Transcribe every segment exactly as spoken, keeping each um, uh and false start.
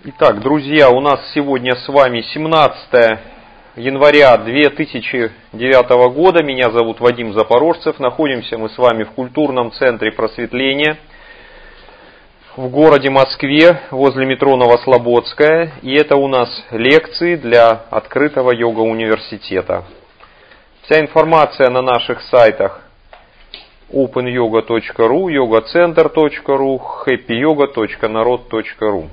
Итак, друзья, у нас сегодня с вами семнадцатое января две тысячи девятого года. Меня зовут Вадим Запорожцев. Находимся мы с вами в культурном центре просветления в городе Москве, возле метро Новослободская. И это у нас лекции для открытого йога-университета. Вся информация на наших сайтах опен йога точка ру, йога центр точка ру, хэппи йога точка народ точка ру.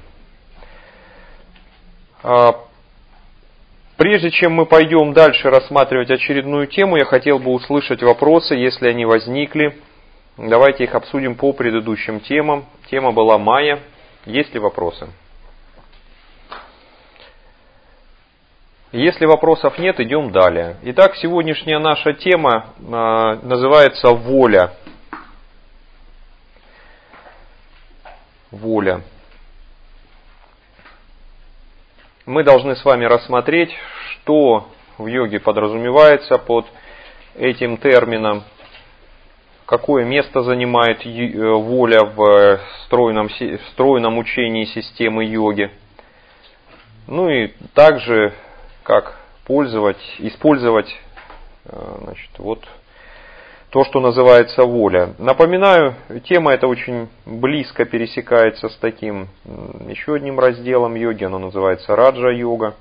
Прежде чем мы пойдем дальше рассматривать очередную тему, я хотел бы услышать вопросы, если они возникли. Давайте их обсудим по предыдущим темам. Тема была майя. Есть ли вопросы? Если вопросов нет, идем далее. Итак, сегодняшняя наша тема э, называется воля. Воля. Мы должны с вами рассмотреть, что в йоге подразумевается под этим термином, какое место занимает воля в стройном, в стройном учении системы йоги. Ну и также, как пользовать, использовать значит, вот, то, что называется воля. Напоминаю, тема эта очень близко пересекается с таким еще одним разделом йоги, оно называется раджа-йога.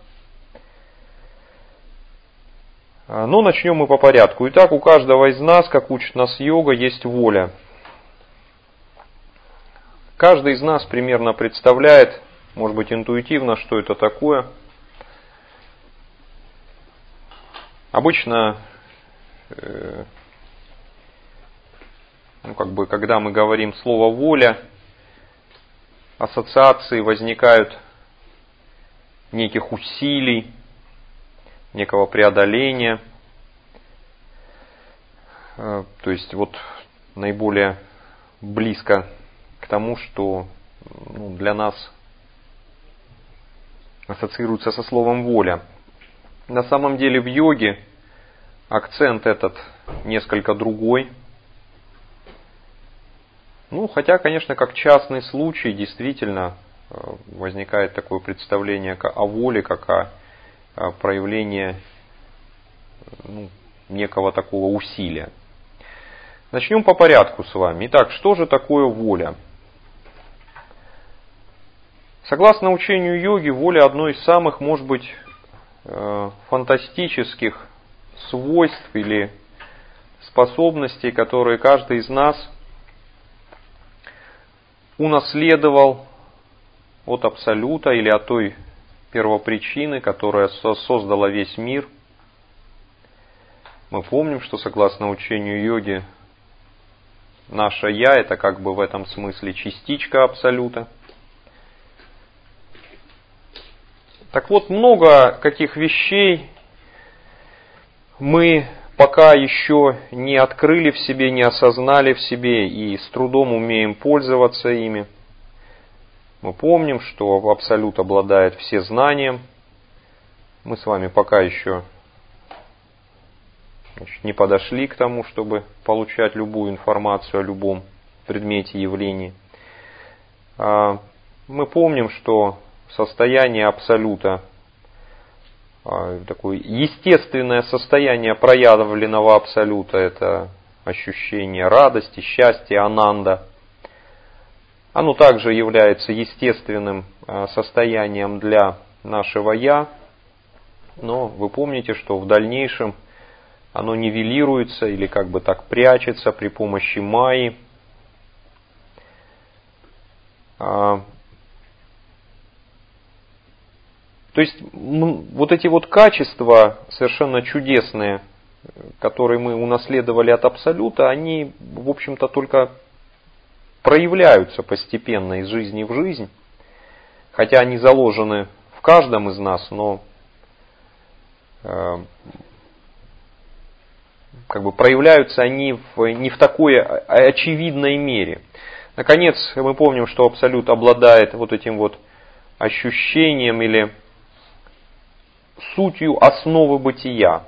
Но начнем мы по порядку. Итак, у каждого из нас, как учит нас йога, есть воля. Каждый из нас примерно представляет, может быть интуитивно, что это такое. Обычно Ну, как бы, когда мы говорим слово «воля», ассоциации возникают неких усилий, некого преодоления. То есть, вот наиболее близко к тому, что ну, для нас ассоциируется со словом «воля». На самом деле в йоге акцент этот несколько другой. Ну, хотя, конечно, как частный случай, действительно возникает такое представление о воле, как о проявлении ну, некого такого усилия. Начнем по порядку с вами. Итак, что же такое воля? Согласно учению йоги, воля одно из самых, может быть, фантастических свойств или способностей, которые каждый из нас унаследовал от Абсолюта или от той первопричины, которая создала весь мир. Мы помним, что согласно учению йоги, наше «я» это как бы в этом смысле частичка Абсолюта. Так вот, много каких вещей мы пока еще не открыли в себе, не осознали в себе и с трудом умеем пользоваться ими. Мы помним, что Абсолют обладает всезнанием. Мы с вами пока еще значит, не подошли к тому, чтобы получать любую информацию о любом предмете, явлении. Мы помним, что состояние Абсолюта, такое естественное состояние проявленного Абсолюта, это ощущение радости, счастья, ананда. Оно также является естественным состоянием для нашего «я», но вы помните, что в дальнейшем оно нивелируется или как бы так прячется при помощи майи. То есть вот эти вот качества совершенно чудесные, которые мы унаследовали от Абсолюта, они, в общем-то, только проявляются постепенно из жизни в жизнь. Хотя они заложены в каждом из нас, но э, как бы проявляются они в, не в такой очевидной мере. Наконец, мы помним, что Абсолют обладает вот этим вот ощущением или сутью основы бытия.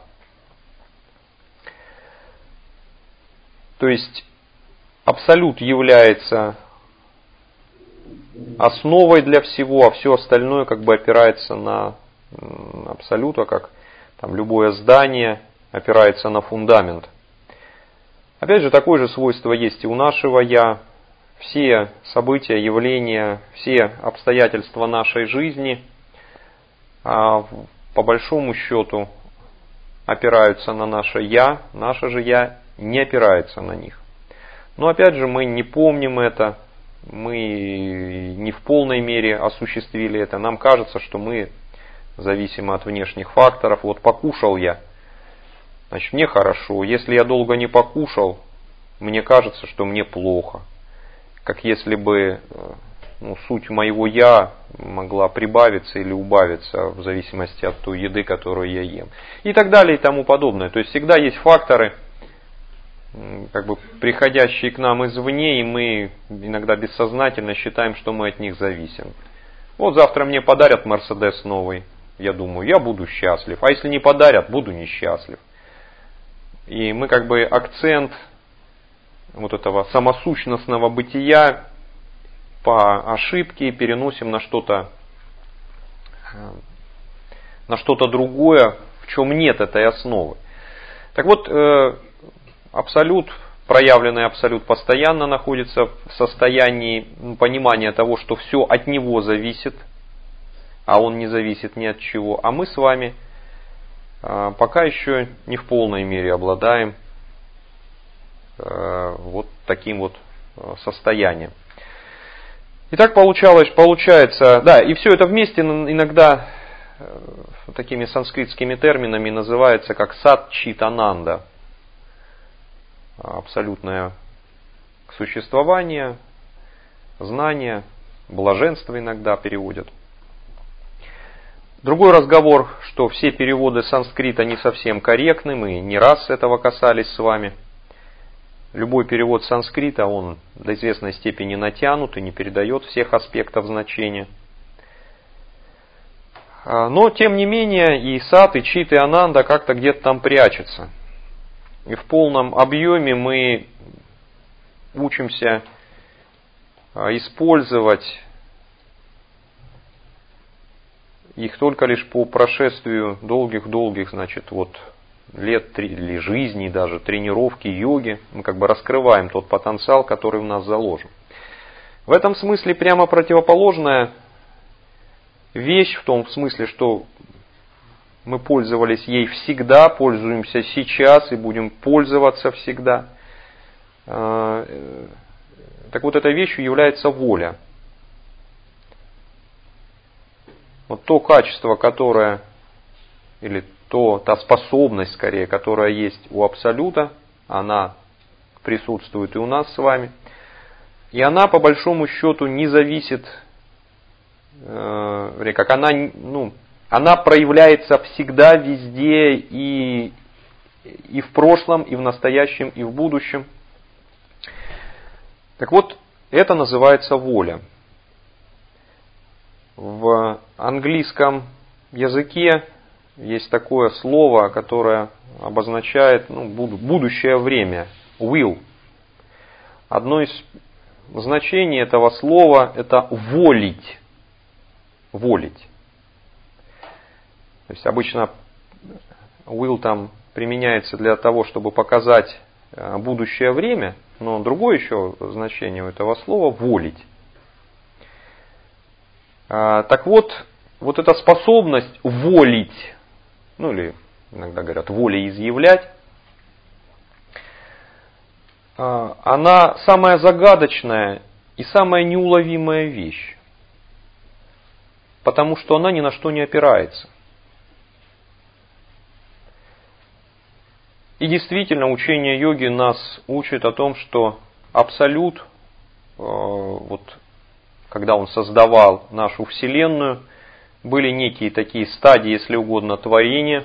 То есть Абсолют является основой для всего, а все остальное как бы опирается на абсолюта, как там любое здание опирается на фундамент. Опять же, такое же свойство есть и у нашего «я». Все события, явления, все обстоятельства нашей жизни а, по большому счету опираются на наше «я», наше же «я» не опирается на них. Но опять же, мы не помним это, мы не в полной мере осуществили это. Нам кажется, что мы зависимы от внешних факторов. Вот покушал я, значит мне хорошо. Если я долго не покушал, мне кажется, что мне плохо. Как если бы ну, суть моего «я» могла прибавиться или убавиться в зависимости от той еды, которую я ем. И так далее и тому подобное. То есть всегда есть факторы, как бы приходящие к нам извне, и мы иногда бессознательно считаем, что мы от них зависим. Вот завтра мне подарят Мерседес новый, я думаю, я буду счастлив. А если не подарят, буду несчастлив. И мы как бы акцент вот этого самосущностного бытия по ошибке переносим на что-то на что-то другое, в чем нет этой основы. Так вот, абсолют, проявленный абсолют постоянно находится в состоянии понимания того, что все от него зависит, а он не зависит ни от чего. А мы с вами пока еще не в полной мере обладаем вот таким вот состоянием. Итак, получалось, получается, да, и все это вместе иногда такими санскритскими терминами называется как сат-чит-ананда. Абсолютное существование, знание, блаженство иногда переводят. Другой разговор, что все переводы санскрита не совсем корректны, мы не раз этого касались с вами. Любой перевод санскрита, он до известной степени натянут и не передает всех аспектов значения. Но, тем не менее, и сат, и чит, и ананда как-то где-то там прячется. И в полном объеме мы учимся использовать их только лишь по прошествию долгих-долгих, значит, вот лет или жизни, даже тренировки, йоги. Мы как бы раскрываем тот потенциал, который в нас заложен. В этом смысле прямо противоположная вещь, в том смысле, что мы пользовались ей всегда, пользуемся сейчас и будем пользоваться всегда. Так вот, этой вещью является воля. Вот то качество, которое, или то, та способность, скорее, которая есть у Абсолюта, она присутствует и у нас с вами. И она, по большому счету, не зависит, э, как она, ну, она проявляется всегда, везде, и, и в прошлом, и в настоящем, и в будущем. Так вот, это называется воля. В английском языке есть такое слово, которое обозначает ну, будущее время. Will. Одно из значений этого слова это волить. Волить. То есть обычно will там применяется для того, чтобы показать будущее время, но другое еще значение у этого слова волить. Так вот, вот эта способность волить, ну или иногда говорят волеизъявлять, она самая загадочная и самая неуловимая вещь, потому что она ни на что не опирается. И действительно, учение йоги нас учит о том, что Абсолют, вот, когда он создавал нашу Вселенную, были некие такие стадии, если угодно, творения,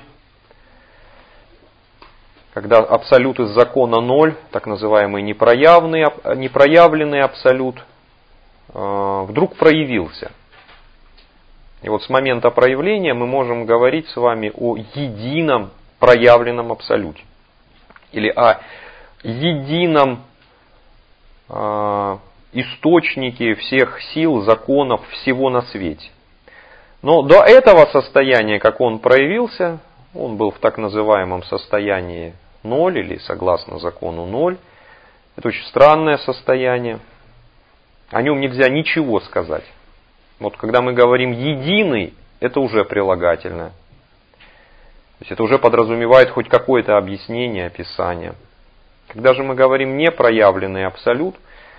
когда Абсолют из закона ноль, так называемый непроявленный, непроявленный Абсолют, вдруг проявился. И вот с момента проявления мы можем говорить с вами о едином проявленном Абсолюте. Или о едином источники всех сил, законов, всего на свете. Но до этого состояния, как он проявился, он был в так называемом состоянии ноль, или согласно закону ноль. Это очень странное состояние. О нем нельзя ничего сказать. Вот когда мы говорим «единый», это уже прилагательное. То есть это уже подразумевает хоть какое-то объяснение, описание. Когда же мы говорим «непроявленный абсолют»,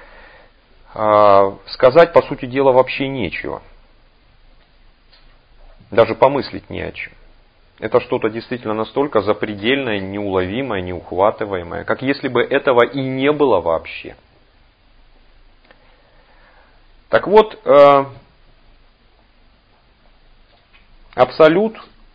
сказать, по сути дела, вообще нечего. Даже помыслить не о чем. Это что-то действительно настолько запредельное, неуловимое, неухватываемое, как если бы этого и не было вообще. Так вот, абсолют,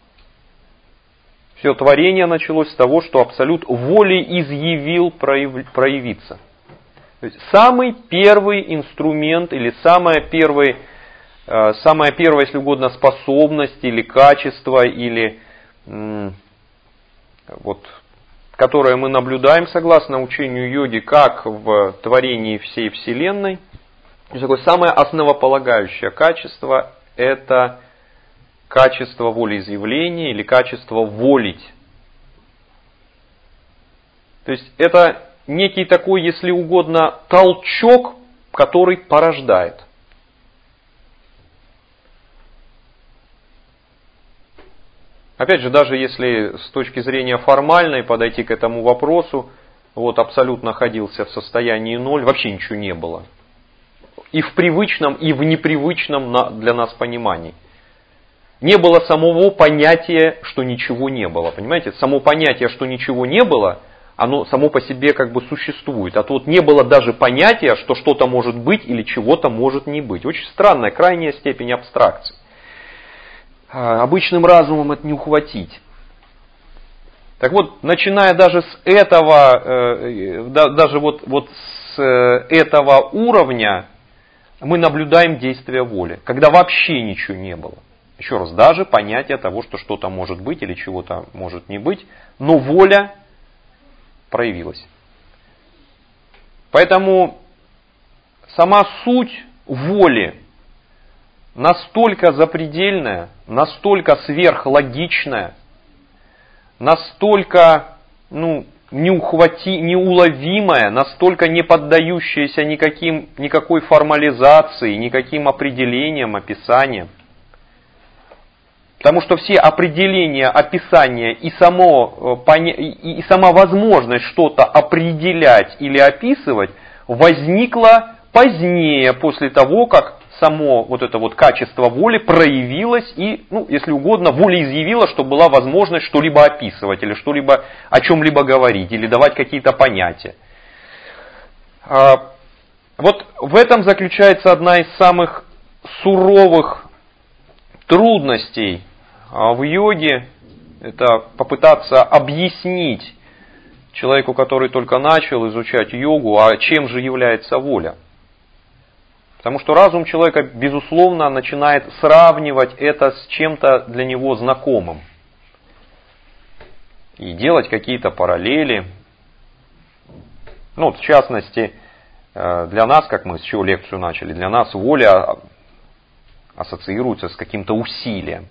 все творение началось с того, что абсолют волей изъявил проявиться. То есть самый первый инструмент или самое первое, самая первая, если угодно, способность или качество, или, вот, которое мы наблюдаем согласно учению йоги, как в творении всей Вселенной, такое самое основополагающее качество – это качество волеизъявления или качество волить. То есть это некий такой, если угодно, толчок, который порождает. Опять же, даже если с точки зрения формальной подойти к этому вопросу, вот абсолют находился в состоянии ноль, вообще ничего не было. И в привычном, и в непривычном для нас понимании. Не было самого понятия, что ничего не было. Понимаете, само понятие, что ничего не было, оно само по себе как бы существует. А тут не было даже понятия, что что-то может быть или чего-то может не быть. Очень странная, крайняя степень абстракции. Обычным разумом это не ухватить. Так вот, начиная даже с этого, даже вот, вот с этого уровня, мы наблюдаем действие воли, когда вообще ничего не было. Еще раз, даже понятие того, что что-то может быть или чего-то может не быть, но воля проявилась. Поэтому сама суть воли настолько запредельная, настолько сверхлогичная, настолько ну, неухвати, неуловимая, настолько не поддающаяся никаким, никакой формализации, никаким определениям, описаниям. Потому что все определения, описания и, само, и сама возможность что-то определять или описывать возникла позднее, после того, как само вот это вот качество воли проявилось и, ну, если угодно, волеизъявило, что была возможность что-либо описывать или что-либо о чем-либо говорить или давать какие-то понятия. Вот в этом заключается одна из самых суровых трудностей в йоге. Это попытаться объяснить человеку, который только начал изучать йогу, а чем же является воля. Потому что разум человека, безусловно, начинает сравнивать это с чем-то для него знакомым. И делать какие-то параллели. Ну, вот в частности, для нас, как мы с чего лекцию начали, для нас воля ассоциируется с каким-то усилием.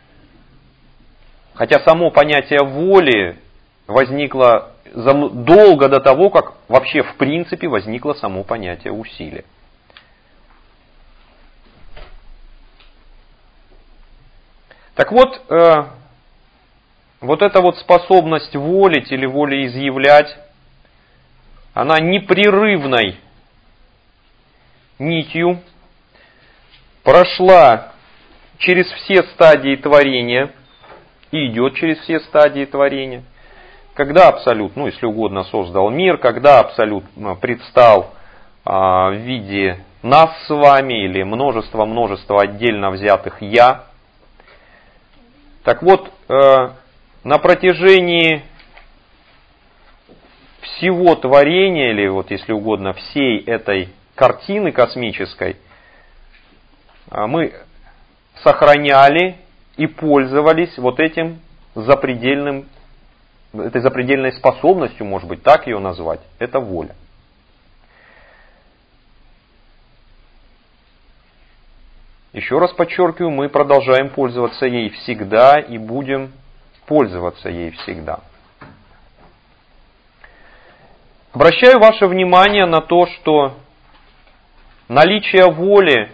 Хотя само понятие воли возникло долго до того, как вообще в принципе возникло само понятие усилия. Так вот, э, вот эта вот способность волить или волеизъявлять, она непрерывной нитью прошла через все стадии творения и идет через все стадии творения. Когда Абсолют, ну если угодно, создал мир, когда Абсолют предстал а, в виде нас с вами или множества-множества отдельно взятых «я». Так вот, э, на протяжении всего творения, или вот если угодно, всей этой картины космической, мы сохраняли и пользовались вот этим запредельным, этой запредельной способностью, может быть, так ее назвать, это воля. Еще раз подчеркиваю, мы продолжаем пользоваться ей всегда и будем пользоваться ей всегда. Обращаю ваше внимание на то, что наличие воли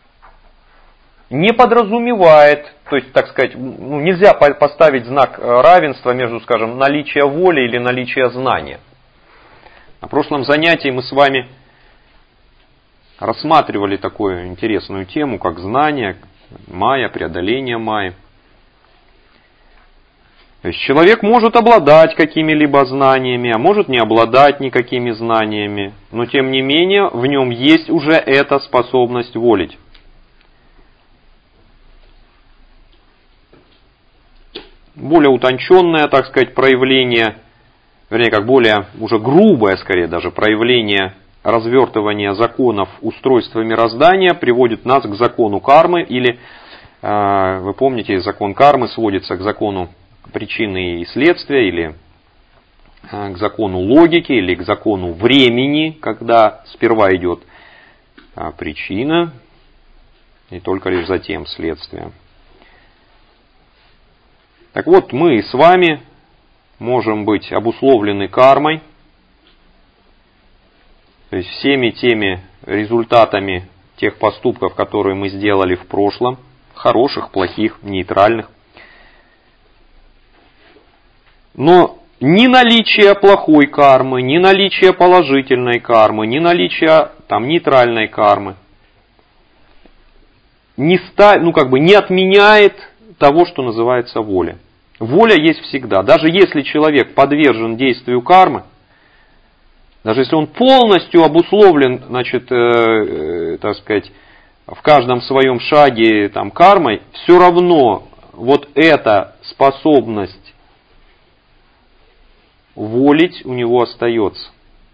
не подразумевает, то есть, так сказать, ну, нельзя поставить знак равенства между, скажем, наличием воли или наличием знания. На прошлом занятии мы с вами рассматривали такую интересную тему, как знание, майя, преодоление майи. То есть человек может обладать какими-либо знаниями, а может не обладать никакими знаниями, но тем не менее в нем есть уже эта способность волить. Более утонченное, так сказать, проявление, вернее, как более уже грубое, скорее даже, проявление развертывания законов устройства мироздания приводит нас к закону кармы, или, вы помните, закон кармы сводится к закону причины и следствия, или к закону логики, или к закону времени, когда сперва идет причина, и только лишь затем следствие. Так вот, мы с вами можем быть обусловлены кармой, то есть всеми теми результатами тех поступков, которые мы сделали в прошлом, хороших, плохих, нейтральных. Но ни наличие плохой кармы, ни наличие положительной кармы, ни наличие там, нейтральной кармы не, ста, ну, как бы не отменяет того, что называется воля. Воля есть всегда. Даже если человек подвержен действию кармы, даже если он полностью обусловлен, значит, э, э, так сказать, в каждом своем шаге там, кармой, все равно вот эта способность волить у него остается.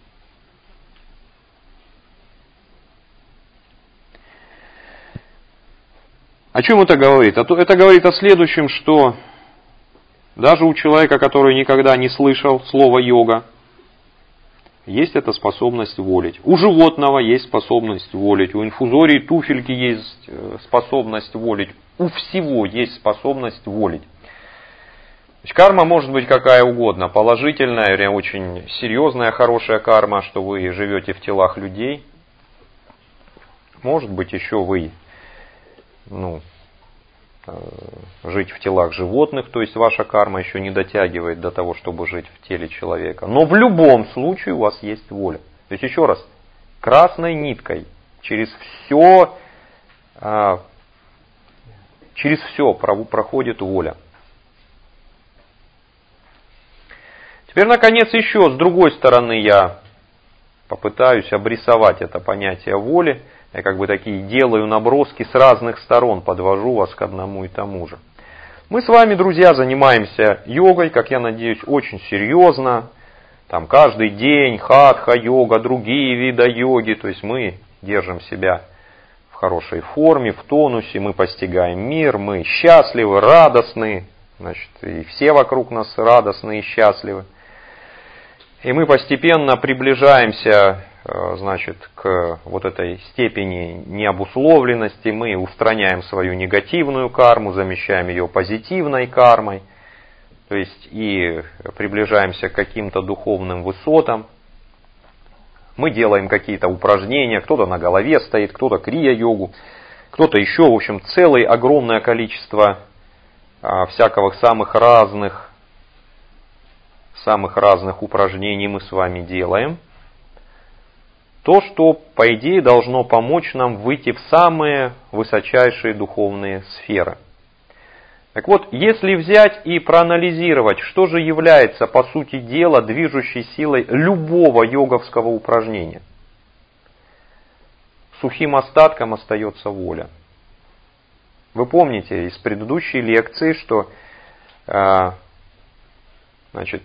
О чем это говорит? Это говорит о следующем, что даже у человека, который никогда не слышал слова йога, есть эта способность волить. У животного есть способность волить. У инфузории туфельки есть способность волить. У всего есть способность волить. Значит, карма может быть какая угодно. Положительная или очень серьезная, хорошая карма, что вы живете в телах людей. Может быть еще вы ну, жить в телах животных, то есть ваша карма еще не дотягивает до того, чтобы жить в теле человека. Но в любом случае у вас есть воля. То есть еще раз, красной ниткой через все, через все проходит воля. Теперь, наконец, еще с другой стороны я попытаюсь обрисовать это понятие воли. Я как бы такие делаю наброски с разных сторон, подвожу вас к одному и тому же. Мы с вами, друзья, занимаемся йогой, как я надеюсь, очень серьезно. Там каждый день хатха-йога, другие виды йоги. То есть мы держим себя в хорошей форме, в тонусе, мы постигаем мир, мы счастливы, радостны. Значит, и все вокруг нас радостны и счастливы. И мы постепенно приближаемся, значит, к вот этой степени необусловленности. Мы устраняем свою негативную карму, замещаем ее позитивной кармой. То есть и приближаемся к каким-то духовным высотам. Мы делаем какие-то упражнения, кто-то на голове стоит, кто-то крия-йогу, кто-то еще, в общем, целое огромное количество всякого самых разных самых разных упражнений мы с вами делаем. То, что, по идее, должно помочь нам выйти в самые высочайшие духовные сферы. Так вот, если взять и проанализировать, что же является, по сути дела, движущей силой любого йоговского упражнения, сухим остатком остается воля. Вы помните из предыдущей лекции, что значит,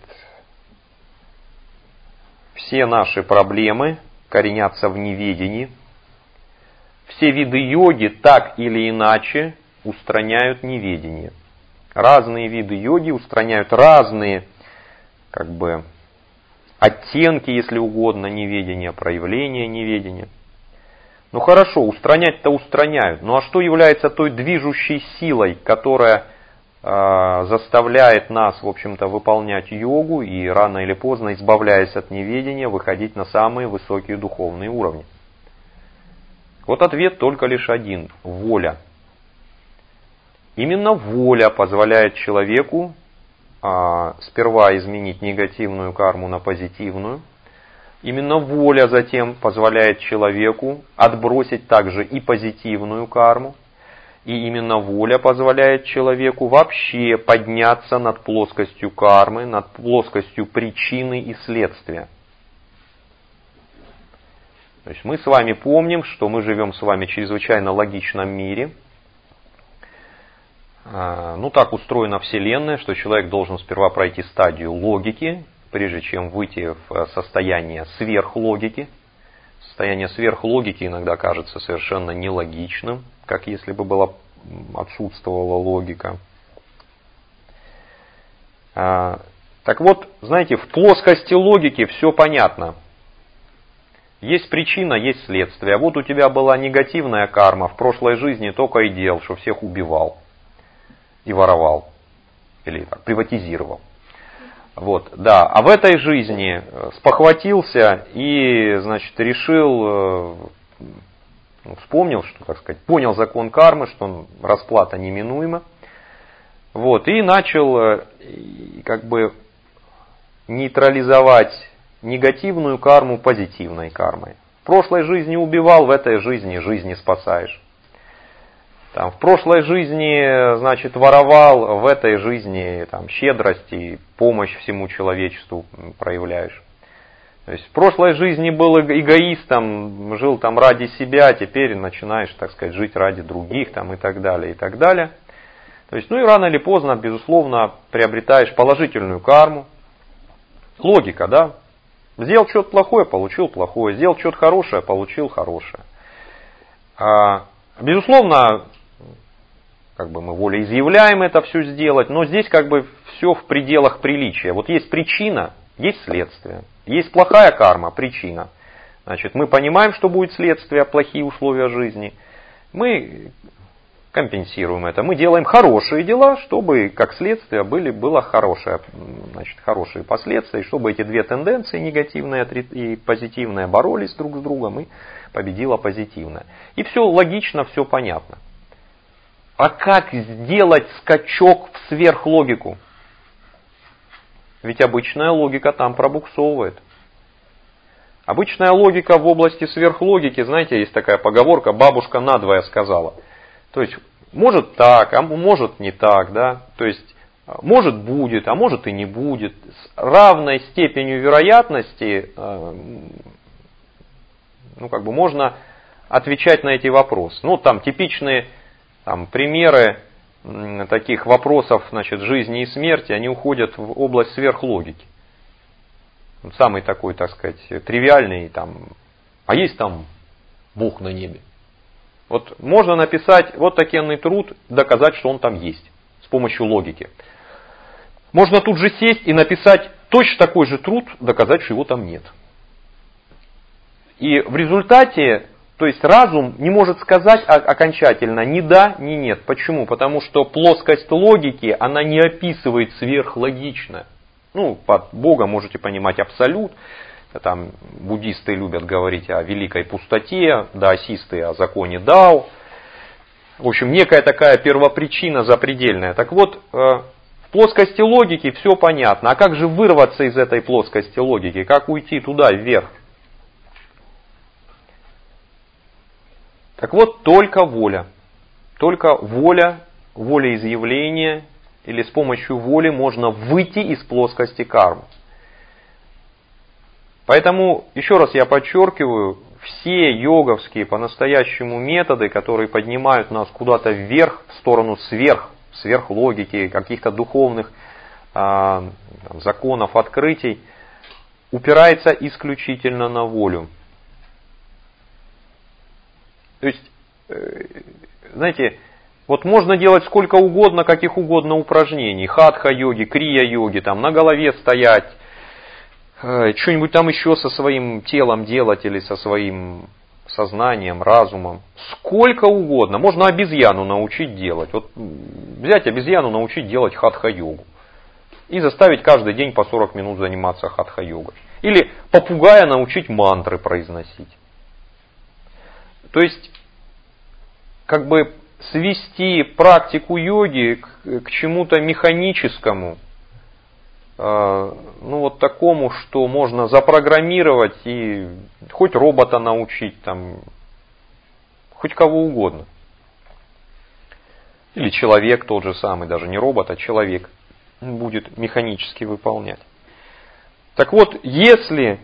все наши проблемы коренятся в неведении. Все виды йоги так или иначе устраняют неведение. Разные виды йоги устраняют разные, как бы, оттенки, если угодно, неведения, проявления неведения. Ну хорошо, устранять-то устраняют. Ну а что является той движущей силой, которая э, заставляет нас, в общем-то, выполнять йогу и рано или поздно, избавляясь от неведения, выходить на самые высокие духовные уровни? Вот ответ только лишь один – воля. Именно воля позволяет человеку э, сперва изменить негативную карму на позитивную. Именно воля затем позволяет человеку отбросить также и позитивную карму. И именно воля позволяет человеку вообще подняться над плоскостью кармы, над плоскостью причины и следствия. То есть мы с вами помним, что мы живем с вами в чрезвычайно логичном мире. Ну так устроена Вселенная, что человек должен сперва пройти стадию логики, прежде чем выйти в состояние сверхлогики. Состояние сверхлогики иногда кажется совершенно нелогичным, как если бы была, отсутствовала логика. А, так вот, знаете, в плоскости логики все понятно. Есть причина, есть следствие. Вот у тебя была негативная карма, в прошлой жизни только и делал, что всех убивал и воровал, или так, приватизировал. Вот, да. А в этой жизни спохватился и, значит, решил, ну, вспомнил, что, так сказать, понял закон кармы, что расплата неминуема. Вот, и начал, как бы, нейтрализовать негативную карму позитивной кармой. В прошлой жизни убивал, в этой жизни жизни спасаешь. Там, в прошлой жизни, значит, воровал, в этой жизни там, щедрость и помощь всему человечеству проявляешь. То есть в прошлой жизни был эгоистом, жил там ради себя, теперь начинаешь, так сказать, жить ради других там, и так далее, и так далее. То есть, ну и рано или поздно, безусловно, приобретаешь положительную карму. Логика, да? Сделал что-то плохое, получил плохое. Сделал что-то хорошее, получил хорошее. А, безусловно, как бы мы волеизъявляем это все сделать, но здесь как бы все в пределах приличия. Вот есть причина, есть следствие. Есть плохая карма, причина. Значит, мы понимаем, что будет следствие, плохие условия жизни. Мы компенсируем это. Мы делаем хорошие дела, чтобы как следствие были, было хорошее, значит, хорошие последствия, и чтобы эти две тенденции, негативная и позитивная, боролись друг с другом, и победила позитивная. И все логично, все понятно. А как сделать скачок в сверхлогику? Ведь обычная логика там пробуксовывает. Обычная логика в области сверхлогики, знаете, есть такая поговорка, бабушка надвое сказала. То есть, может так, а может не так, да. То есть, может будет, а может и не будет. С равной степенью вероятности, ну, как бы можно отвечать на эти вопросы. Ну, там типичные там, примеры таких вопросов, значит, жизни и смерти, они уходят в область сверхлогики. Самый такой, так сказать, тривиальный, там, а есть там Бог на небе? Вот можно написать вот такенный труд, доказать, что он там есть, с помощью логики. Можно тут же сесть и написать точно такой же труд, доказать, что его там нет. И в результате, то есть разум не может сказать окончательно ни да, ни нет. Почему? Потому что плоскость логики, она не описывает сверхлогично. Ну, под Богом можете понимать абсолют. Там буддисты любят говорить о великой пустоте, даосисты о законе Дао. В общем, некая такая первопричина запредельная. Так вот, в плоскости логики все понятно. А как же вырваться из этой плоскости логики? Как уйти туда, вверх? Так вот, только воля. Только воля, волеизъявление, или с помощью воли можно выйти из плоскости кармы. Поэтому, еще раз я подчеркиваю, все йоговские по-настоящему методы, которые поднимают нас куда-то вверх, в сторону сверх, сверхлогики, каких-то духовных э, законов, открытий, упирается исключительно на волю. То есть, э, знаете, вот можно делать сколько угодно, каких угодно упражнений, хатха-йоги, крия-йоги, там на голове стоять, что-нибудь там еще со своим телом делать или со своим сознанием, разумом. Сколько угодно. Можно обезьяну научить делать. Вот взять обезьяну, научить делать хатха-йогу. И заставить каждый день по сорок минут заниматься хатха-йогой. Или попугая научить мантры произносить. То есть, как бы свести практику йоги к, к чему-то механическому, э, ну вот такому, что можно запрограммировать и хоть робота научить, там, хоть кого угодно. Или человек тот же самый, даже не робот, а человек будет механически выполнять. Так вот, если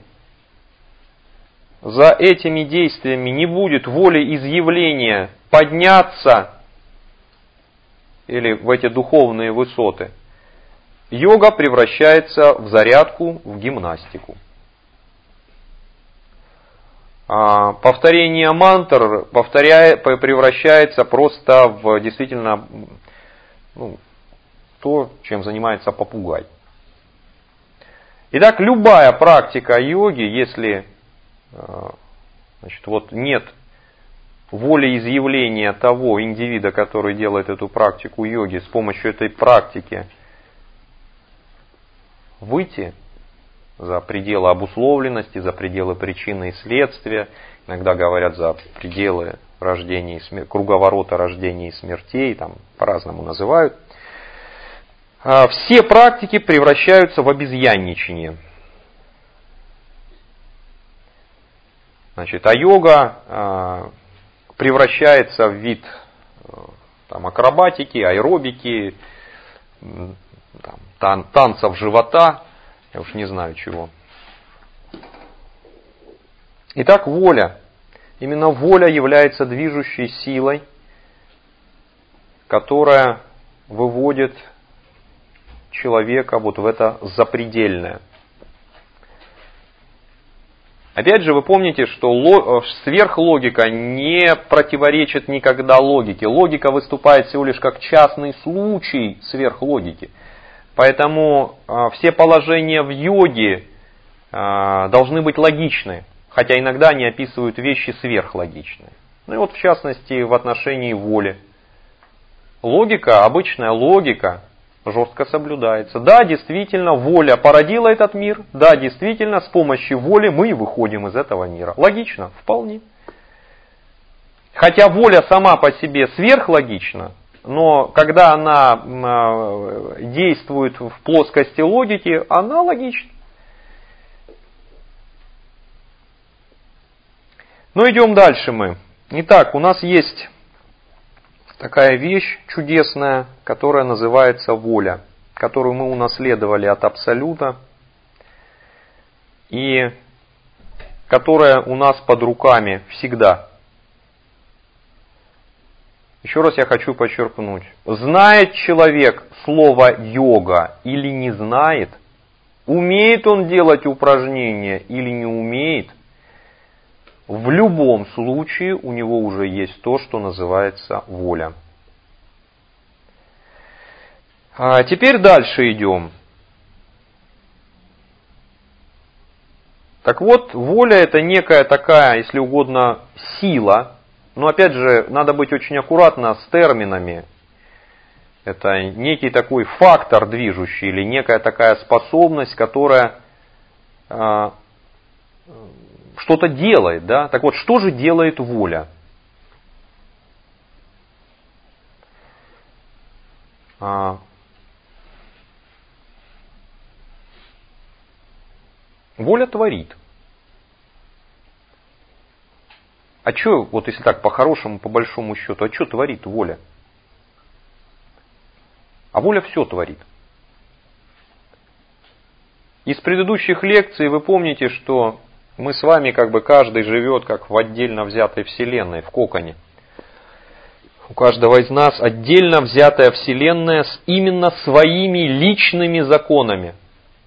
за этими действиями не будет воли изъявления подняться или в эти духовные высоты, йога превращается в зарядку, в гимнастику. А повторение мантр повторяя, превращается просто в действительно ну, то, чем занимается попугай. Итак, любая практика йоги, если значит, вот нет волеизъявления того индивида, который делает эту практику йоги, с помощью этой практики выйти за пределы обусловленности, за пределы причины и следствия, иногда говорят за пределы рождения и смер... круговорота рождения и смертей, там по-разному называют, все практики превращаются в обезьянничание. Значит, а йога э, превращается в вид э, там, акробатики, аэробики, там, тан, танцев живота, я уж не знаю чего. Итак, воля. Именно воля является движущей силой, которая выводит человека вот в это запредельное. Опять же, вы помните, что сверхлогика не противоречит никогда логике. Логика выступает всего лишь как частный случай сверхлогики. Поэтому все положения в йоге должны быть логичны, хотя иногда они описывают вещи сверхлогичные. Ну и вот в частности в отношении воли. Логика, обычная логика, жестко соблюдается. Да, действительно, воля породила этот мир. Да, действительно, с помощью воли мы выходим из этого мира. Логично, вполне. Хотя воля сама по себе сверхлогична, но когда она действует в плоскости логики, она логична. Но идем дальше мы. Итак, у нас есть такая вещь чудесная, которая называется воля, которую мы унаследовали от Абсолюта и которая у нас под руками всегда. Еще раз я хочу подчеркнуть. Знает человек слово йога или не знает, умеет он делать упражнения или не умеет, в любом случае у него уже есть то, что называется воля. А теперь дальше идем. Так вот, воля это некая такая, если угодно, сила. Но опять же, надо быть очень аккуратно с терминами. Это некий такой фактор движущий или некая такая способность, которая э, что-то делает. Да? Так вот, что же делает воля? А, воля творит. А что, вот если так по-хорошему, по большому счету, а что творит воля? А воля все творит. Из предыдущих лекций вы помните, что мы с вами, как бы каждый живет как в отдельно взятой вселенной, в коконе. У каждого из нас отдельно взятая вселенная с именно своими личными законами.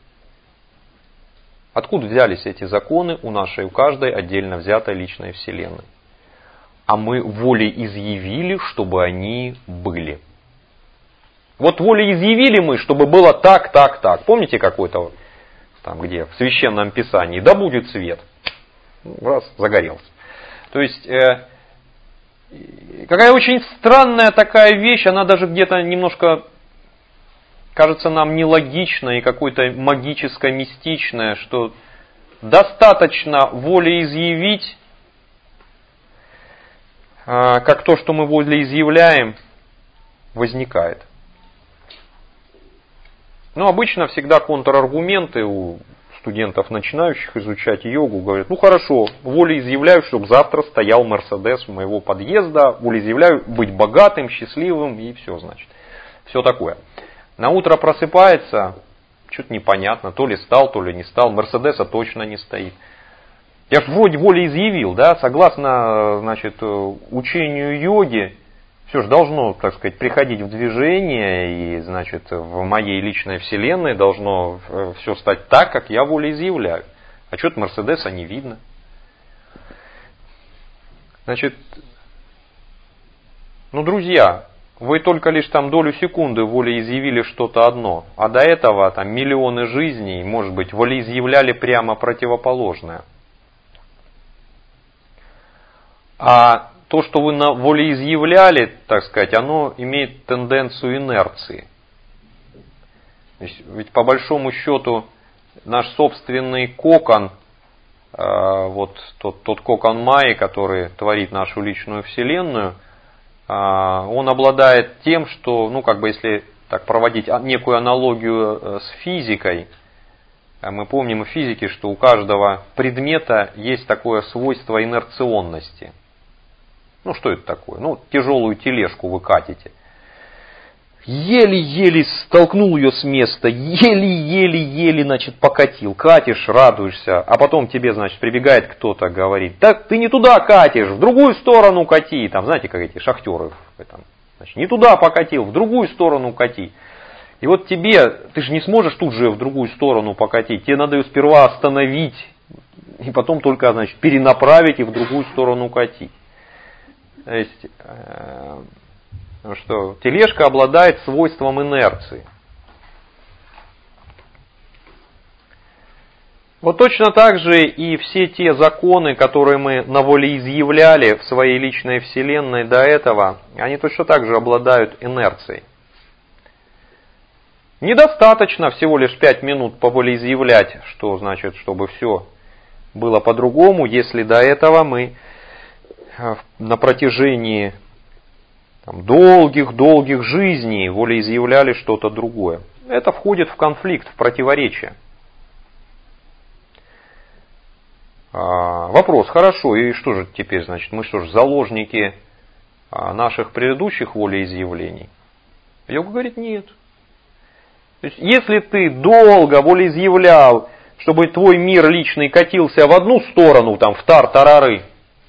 Откуда взялись эти законы у нашей, у каждой отдельно взятой личной вселенной? А мы волей изъявили, чтобы они были. Вот волей изъявили мы, чтобы было так, так, так. Помните какой-то, там где, в Священном Писании, да будет свет. Раз, загорелся. То есть, э, какая очень странная такая вещь, она даже где-то немножко кажется нам нелогичной и какой-то магическо-мистичной, что достаточно волеизъявить, э, как то, что мы волеизъявляем, возникает. Но обычно всегда контраргументы у студентов, начинающих изучать йогу, говорят: ну хорошо, волеизъявляю, чтобы завтра стоял Мерседес у моего подъезда, волеизъявляю быть богатым, счастливым и все, значит. Все такое. На утро просыпается, что-то непонятно, то ли стал, то ли не стал, Мерседеса точно не стоит. Я же вроде волеизъявил, да, согласно, значит, учению йоги, все же должно, так сказать, приходить в движение, и, значит, в моей личной вселенной должно все стать так, как я волеизъявляю. А что-то Мерседеса не видно. Значит, ну, друзья, вы только лишь там долю секунды волеизъявили что-то одно, а до этого там миллионы жизней, может быть, волеизъявляли прямо противоположное. А то, что вы волеизъявляли, так сказать, оно имеет тенденцию инерции. Ведь по большому счету наш собственный кокон, вот тот, тот кокон Майи, который творит нашу личную вселенную, он обладает тем, что, ну как бы если так проводить некую аналогию с физикой, мы помним в физике, что у каждого предмета есть такое свойство инерционности. Ну, что это такое? Ну, тяжелую тележку вы катите. Еле-еле столкнул ее с места, еле-еле-еле, значит, покатил. Катишь, радуешься, а потом тебе, значит, прибегает кто-то, говорит: так ты не туда катишь, в другую сторону кати. Там, знаете, как эти шахтеры. Там, значит, не туда покатил, в другую сторону кати. И вот тебе, ты же не сможешь тут же в другую сторону покатить. Тебе надо ее сперва остановить, и потом только, значит, перенаправить и в другую сторону катить. То есть, э, что тележка обладает свойством инерции. Вот точно так же и все те законы, которые мы наволеизъявляли в своей личной вселенной до этого, они точно так же обладают инерцией. Недостаточно всего лишь пять минут поволеизъявлять, что значит, чтобы все было по-другому, если до этого мы на протяжении долгих-долгих жизней волеизъявляли что-то другое. Это входит в конфликт, в противоречие. А, вопрос: хорошо, и что же теперь, значит, мы что же, заложники наших предыдущих волеизъявлений? Йога говорит: нет. То есть, если ты долго волеизъявлял, чтобы твой мир личный катился в одну сторону, там, в тар-тарары,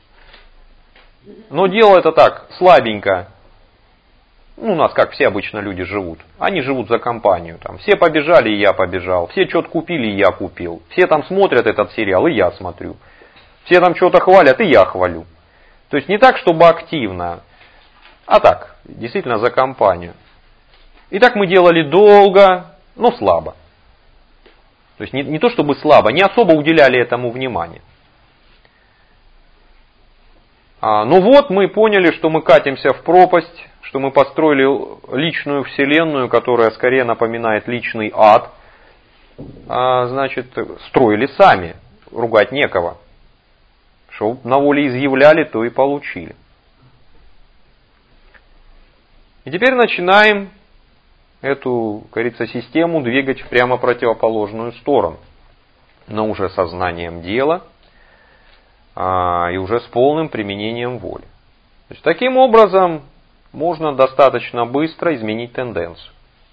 но дело это так, слабенько. Ну, у нас как все обычно люди живут. Они живут за компанию. Там, все побежали, и я побежал. Все что-то купили, и я купил. Все там смотрят этот сериал, и я смотрю. Все там что-то хвалят, и я хвалю. То есть не так, чтобы активно, а так, действительно за компанию. И так мы делали долго, но слабо. То есть не, не то чтобы слабо, не особо уделяли этому внимания. А, ну вот мы поняли, что мы катимся в пропасть, что мы построили личную вселенную, которая скорее напоминает личный ад. А, значит, строили сами, ругать некого. Что на воле изъявляли, то и получили. И теперь начинаем эту, как говорится, систему двигать в прямо противоположную сторону. Но уже сознанием дела а, и уже с полным применением воли. То есть, таким образом можно достаточно быстро изменить тенденцию.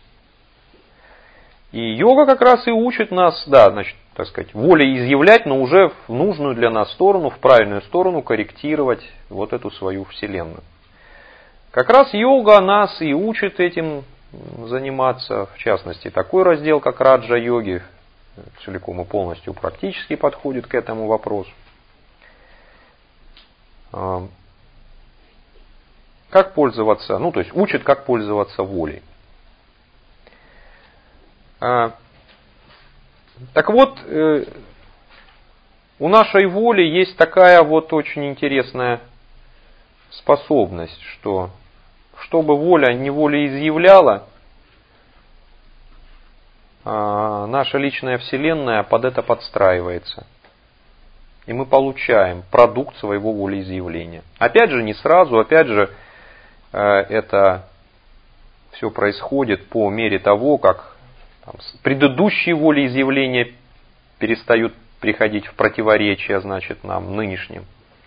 И йога как раз и учит нас, да, значит, так сказать, волей изъявлять, но уже в нужную для нас сторону, в правильную сторону корректировать вот эту свою вселенную. Как раз йога нас и учит этим заниматься, в частности, такой раздел, как раджа-йоги, целиком и полностью практически подходит к этому вопросу. Как пользоваться, ну то есть учит, как пользоваться волей. Так вот, у нашей воли есть такая вот очень интересная способность, что чтобы воля не волеизъявляла, наша личная вселенная под это подстраивается. И мы получаем продукт своего волеизъявления. Опять же, не сразу, опять же, это все происходит по мере того, как там, предыдущие волеизъявления перестают приходить в противоречие, значит, нам нынешним.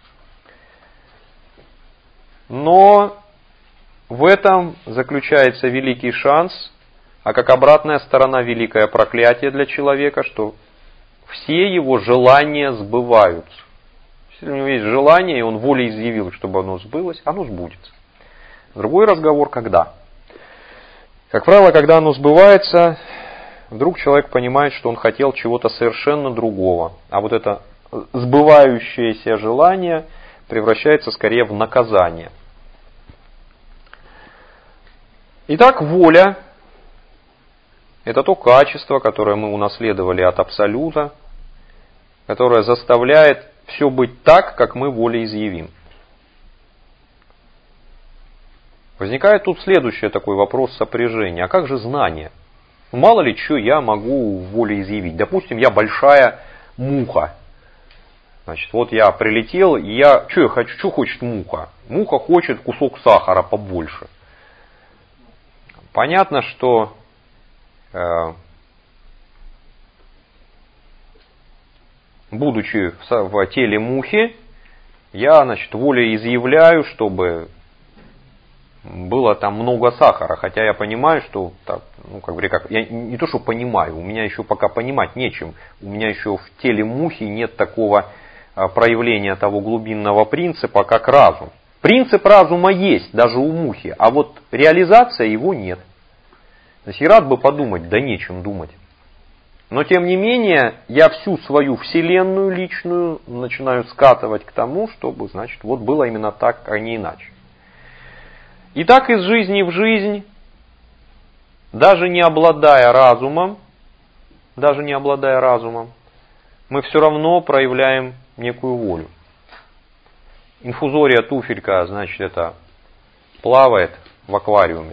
Но в этом заключается великий шанс, а как обратная сторона великое проклятие для человека, что все его желания сбываются. Если у него есть желание, и он волеизъявил, чтобы оно сбылось, оно сбудется. Другой разговор, когда? Как правило, когда оно сбывается, вдруг человек понимает, что он хотел чего-то совершенно другого. А вот это сбывающееся желание превращается скорее в наказание. Итак, воля – это то качество, которое мы унаследовали от Абсолюта, которое заставляет все быть так, как мы волеизъявим. Возникает тут следующий такой вопрос сопряжения. А как же знание? Ну, мало ли, что я могу волеизъявить. Допустим, я большая муха. Значит, вот я прилетел, и я... Что я хочу? Что хочет муха? Муха хочет кусок сахара побольше. Понятно, что э, будучи в, в теле мухи, я, значит, волеизъявляю, чтобы было там много сахара. Хотя я понимаю, что, так, ну, как бы, как, я не то, что понимаю, у меня еще пока понимать нечем. У меня еще в теле мухи нет такого э, проявления того глубинного принципа, как разум. Принцип разума есть, даже у мухи, а вот реализация его нет. То есть я рад бы подумать, да нечем думать. Но тем не менее, я всю свою вселенную личную начинаю скатывать к тому, чтобы, значит, вот было именно так, а не иначе. И так из жизни в жизнь, даже не обладая разумом, даже не обладая разумом, мы все равно проявляем некую волю. Инфузория туфелька, значит, это плавает в аквариуме.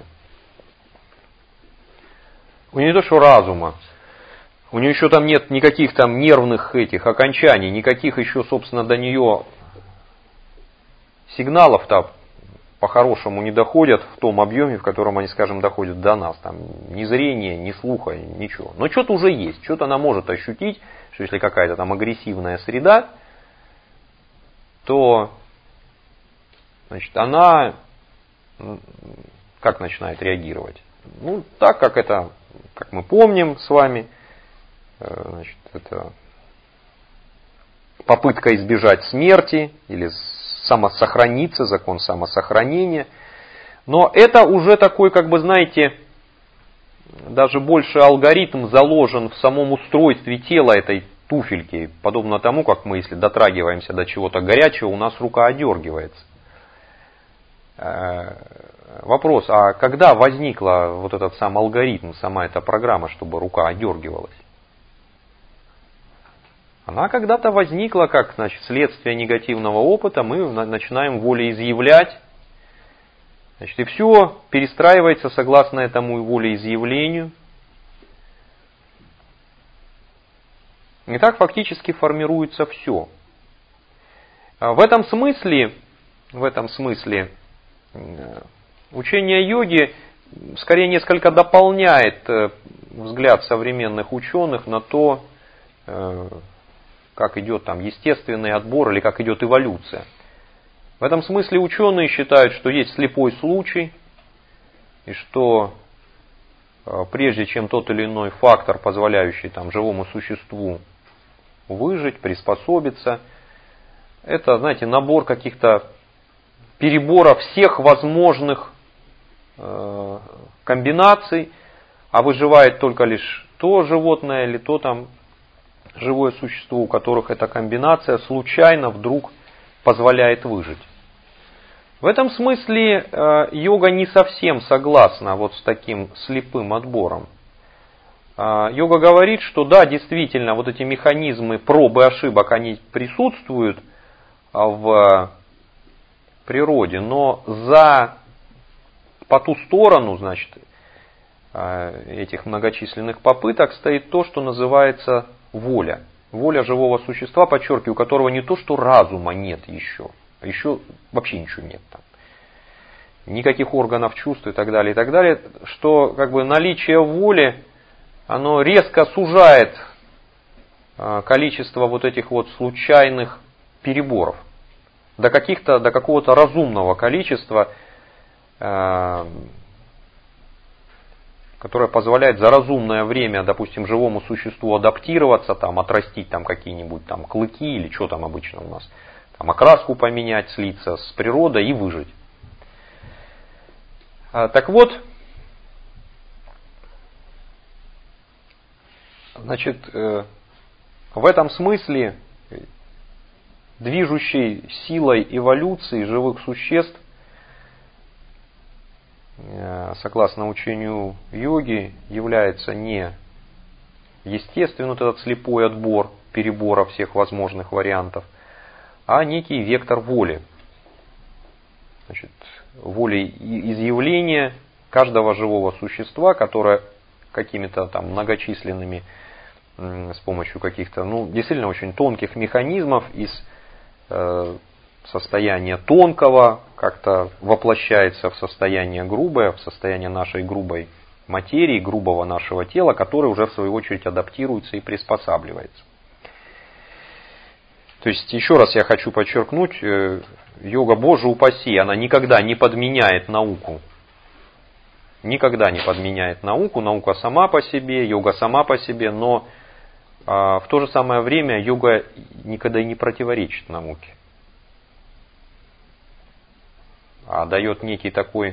У нее не то, что разума. У нее еще там нет никаких там нервных этих окончаний, никаких еще, собственно, до нее сигналов-то по-хорошему не доходят в том объеме, в котором они, скажем, доходят до нас. Там ни зрения, ни слуха, ничего. Но что-то уже есть, что-то она может ощутить, что если какая-то там агрессивная среда, то, значит, она как начинает реагировать? Ну, так, как это, как мы помним с вами, значит, это попытка избежать смерти или самосохраниться, закон самосохранения. Но это уже такой, как бы, знаете, даже больше алгоритм заложен в самом устройстве тела этой туфельки, подобно тому, как мы, если дотрагиваемся до чего-то горячего, у нас рука одергивается. Вопрос, а когда возникла вот этот сам алгоритм, сама эта программа, чтобы рука одергивалась? Она когда-то возникла как, значит, следствие негативного опыта, мы начинаем волеизъявлять, значит, и все перестраивается согласно этому волеизъявлению. И так фактически формируется все. В этом смысле, в этом смысле учение йоги скорее несколько дополняет взгляд современных ученых на то, как идет там естественный отбор или как идет эволюция. В этом смысле ученые считают, что есть слепой случай, и что прежде чем тот или иной фактор, позволяющий там живому существу выжить, приспособиться, это, знаете, набор каких-то перебора всех возможных э, комбинаций, а выживает только лишь то животное или то там живое существо, у которых эта комбинация случайно вдруг позволяет выжить. В этом смысле э, йога не совсем согласна вот с таким слепым отбором. йога говорит, что да, действительно, вот эти механизмы проб и ошибок, они присутствуют в природе, но за, по ту сторону, значит, этих многочисленных попыток стоит то, что называется воля. Воля живого существа, подчеркиваю, у которого не то, что разума нет еще, а еще вообще ничего нет там. Никаких органов чувств и так далее, и так далее, что как бы наличие воли, оно резко сужает количество вот этих вот случайных переборов до каких-то, до какого-то разумного количества, которое позволяет за разумное время, допустим, живому существу адаптироваться, там, отрастить там какие-нибудь там клыки или что там обычно у нас, там, окраску поменять, слиться с природой и выжить. Так вот, значит, в этом смысле движущей силой эволюции живых существ, согласно учению йоги, является не естественный вот этот слепой отбор перебора всех возможных вариантов, а некий вектор воли. Значит, волей изъявления каждого живого существа, которое какими-то там многочисленными, с помощью каких-то, ну, действительно очень тонких механизмов из э, состояния тонкого как-то воплощается в состояние грубое, в состояние нашей грубой материи, грубого нашего тела, которое уже в свою очередь адаптируется и приспосабливается. То есть, еще раз я хочу подчеркнуть, э, йога, Боже упаси, она никогда не подменяет науку. Никогда не подменяет науку. Наука сама по себе, йога сама по себе, но э, в то же самое время йога никогда и не противоречит науке. А дает некий такой,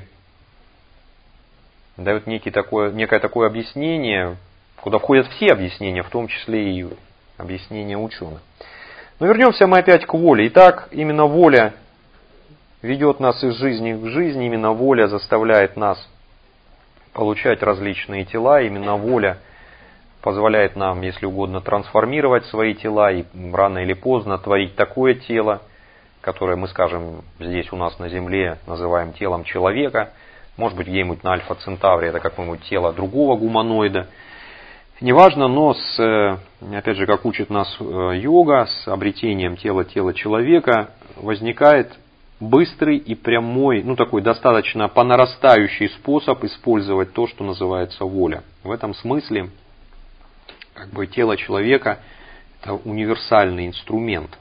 дает некий такое, некое такое объяснение, куда входят все объяснения, в том числе и объяснения ученых. Но вернемся мы опять к воле. Итак, именно воля ведет нас из жизни в жизнь, именно воля заставляет нас получать различные тела, именно воля позволяет нам, если угодно, трансформировать свои тела и рано или поздно творить такое тело, которое мы, скажем, здесь у нас на Земле называем телом человека, может быть где-нибудь на Альфа Центавре это какое-нибудь тело другого гуманоида. Неважно, но с, опять же, как учит нас йога, с обретением тела тела человека возникает быстрый и прямой, ну такой достаточно по нарастающий способ использовать то, что называется воля. В этом смысле как бы тело человека — это универсальный инструмент.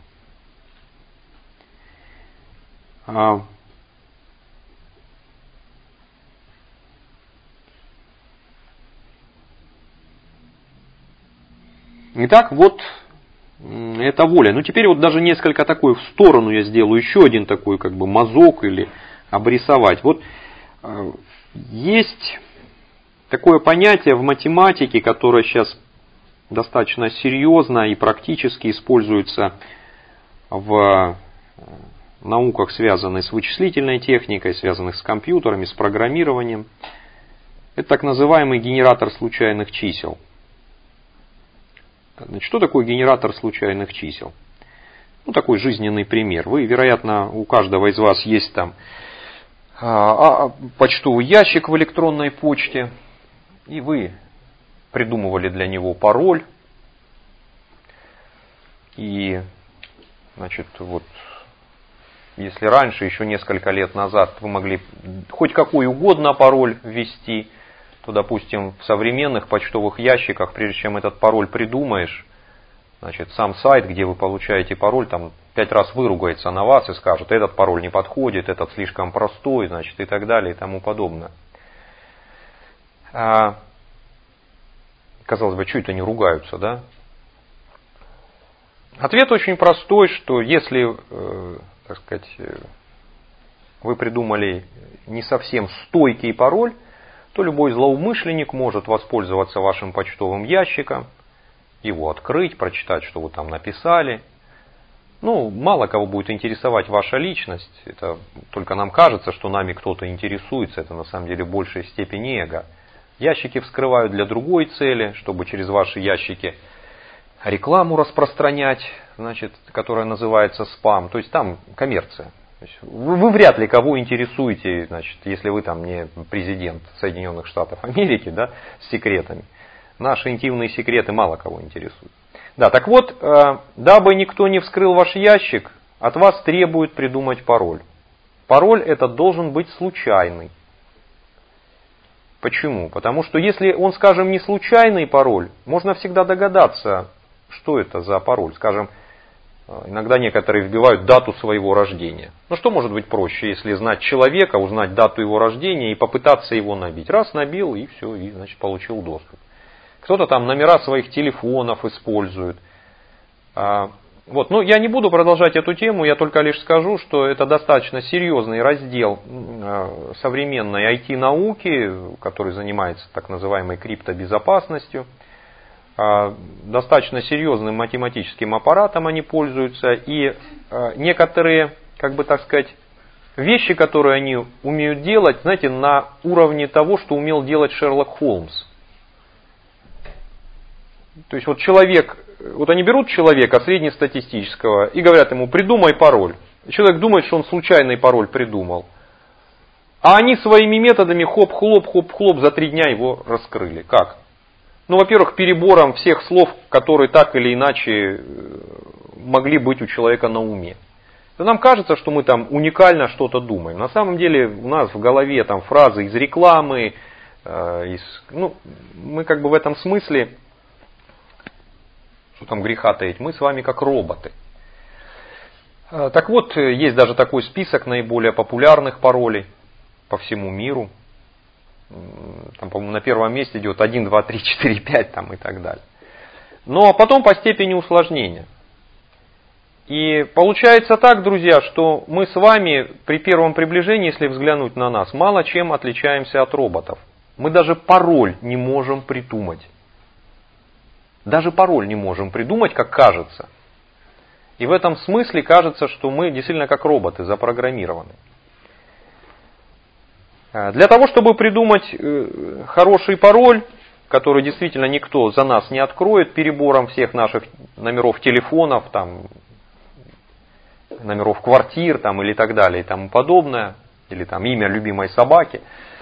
Итак, вот это воля. Ну теперь вот даже несколько такой в сторону я сделаю, еще один такой как бы мазок или обрисовать. Вот есть такое понятие в математике, которое сейчас достаточно серьезно и практически используется в науках, связанных с вычислительной техникой, связанных с компьютерами, с программированием. Это так называемый генератор случайных чисел. Значит, что такое генератор случайных чисел? Ну, такой жизненный пример. Вы, вероятно, у каждого из вас есть там а, а, почтовый ящик в электронной почте, и вы придумывали для него пароль. И, значит, вот, если раньше, еще несколько лет назад, вы могли хоть какой угодно пароль ввести, то, допустим, в современных почтовых ящиках, прежде чем этот пароль придумаешь, значит, сам сайт, где вы получаете пароль, там пять раз выругается на вас и скажет, этот пароль не подходит, этот слишком простой, значит, и так далее, и тому подобное. А, казалось бы, что это они ругаются, да? Ответ очень простой, что если, э, так сказать, вы придумали не совсем стойкий пароль, то любой злоумышленник может воспользоваться вашим почтовым ящиком, его открыть, прочитать, что вы там написали. Ну, мало кого будет интересовать ваша личность. Это только нам кажется, что нами кто-то интересуется. Это на самом деле в большей степени эго. Ящики вскрывают для другой цели, чтобы через ваши ящики рекламу распространять, значит, которая называется спам. То есть там коммерция. То есть вы, вы вряд ли кого интересуете, значит, если вы там не президент Соединенных Штатов Америки, да, с секретами. Наши интимные секреты мало кого интересуют. Да, так вот, э, дабы никто не вскрыл ваш ящик, от вас требуют придумать пароль. Пароль этот должен быть случайный. Почему? Потому что если он, скажем, не случайный пароль, можно всегда догадаться, что это за пароль. Скажем, иногда некоторые вбивают дату своего рождения. Ну что может быть проще, если знать человека, узнать дату его рождения и попытаться его набить? Раз набил, и все, и значит получил доступ. Кто-то там номера своих телефонов использует. Вот. Ну, я не буду продолжать эту тему, я только лишь скажу, что это достаточно серьезный раздел современной ай ти-науки, который занимается так называемой криптобезопасностью. Достаточно серьезным математическим аппаратом они пользуются. И некоторые, как бы так сказать, вещи, которые они умеют делать, знаете, на уровне того, что умел делать Шерлок Холмс. То есть вот человек, вот они берут человека среднестатистического и говорят ему: придумай пароль. Человек думает, что он случайный пароль придумал. А они своими методами хоп-хлоп, хоп-хлоп за три дня его раскрыли. Как? Ну, во-первых, перебором всех слов, которые так или иначе могли быть у человека на уме. Нам кажется, что мы там уникально что-то думаем. На самом деле у нас в голове там фразы из рекламы, э, из, ну, мы как бы в этом смысле, что там греха таить, мы с вами как роботы. Так вот, есть даже такой список наиболее популярных паролей по всему миру. Там, по-моему, на первом месте идет один, два, три, четыре, пять там, и так далее. Но потом по степени усложнения. И получается так, друзья, что мы с вами при первом приближении, если взглянуть на нас, мало чем отличаемся от роботов. Мы даже пароль не можем придумать. Даже пароль не можем придумать, как кажется. И в этом смысле кажется, что мы действительно как роботы запрограммированы. Для того, чтобы придумать хороший пароль, который действительно никто за нас не откроет перебором всех наших номеров телефонов, там, номеров квартир там, или так далее и тому подобное, или там имя любимой собаки,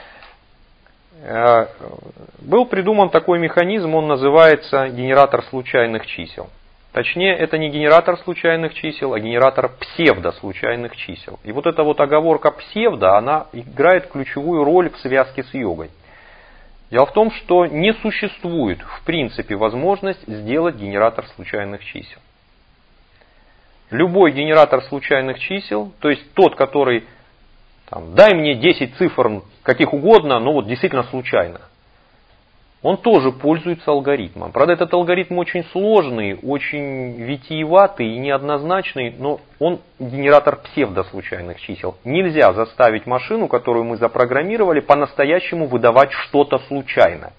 был придуман такой механизм, он называется генератор случайных чисел. Точнее, это не генератор случайных чисел, а генератор псевдослучайных чисел. И вот эта вот оговорка псевдо, она играет ключевую роль в связке с йогой. Дело в том, что не существует в принципе возможность сделать генератор случайных чисел. Любой генератор случайных чисел, то есть тот, который там, дай мне десять цифр, каких угодно, но вот действительно случайных. Он тоже пользуется алгоритмом. Правда, этот алгоритм очень сложный, очень витиеватый и неоднозначный, но он генератор псевдослучайных чисел. Нельзя заставить машину, которую мы запрограммировали, по-настоящему выдавать что-то случайно.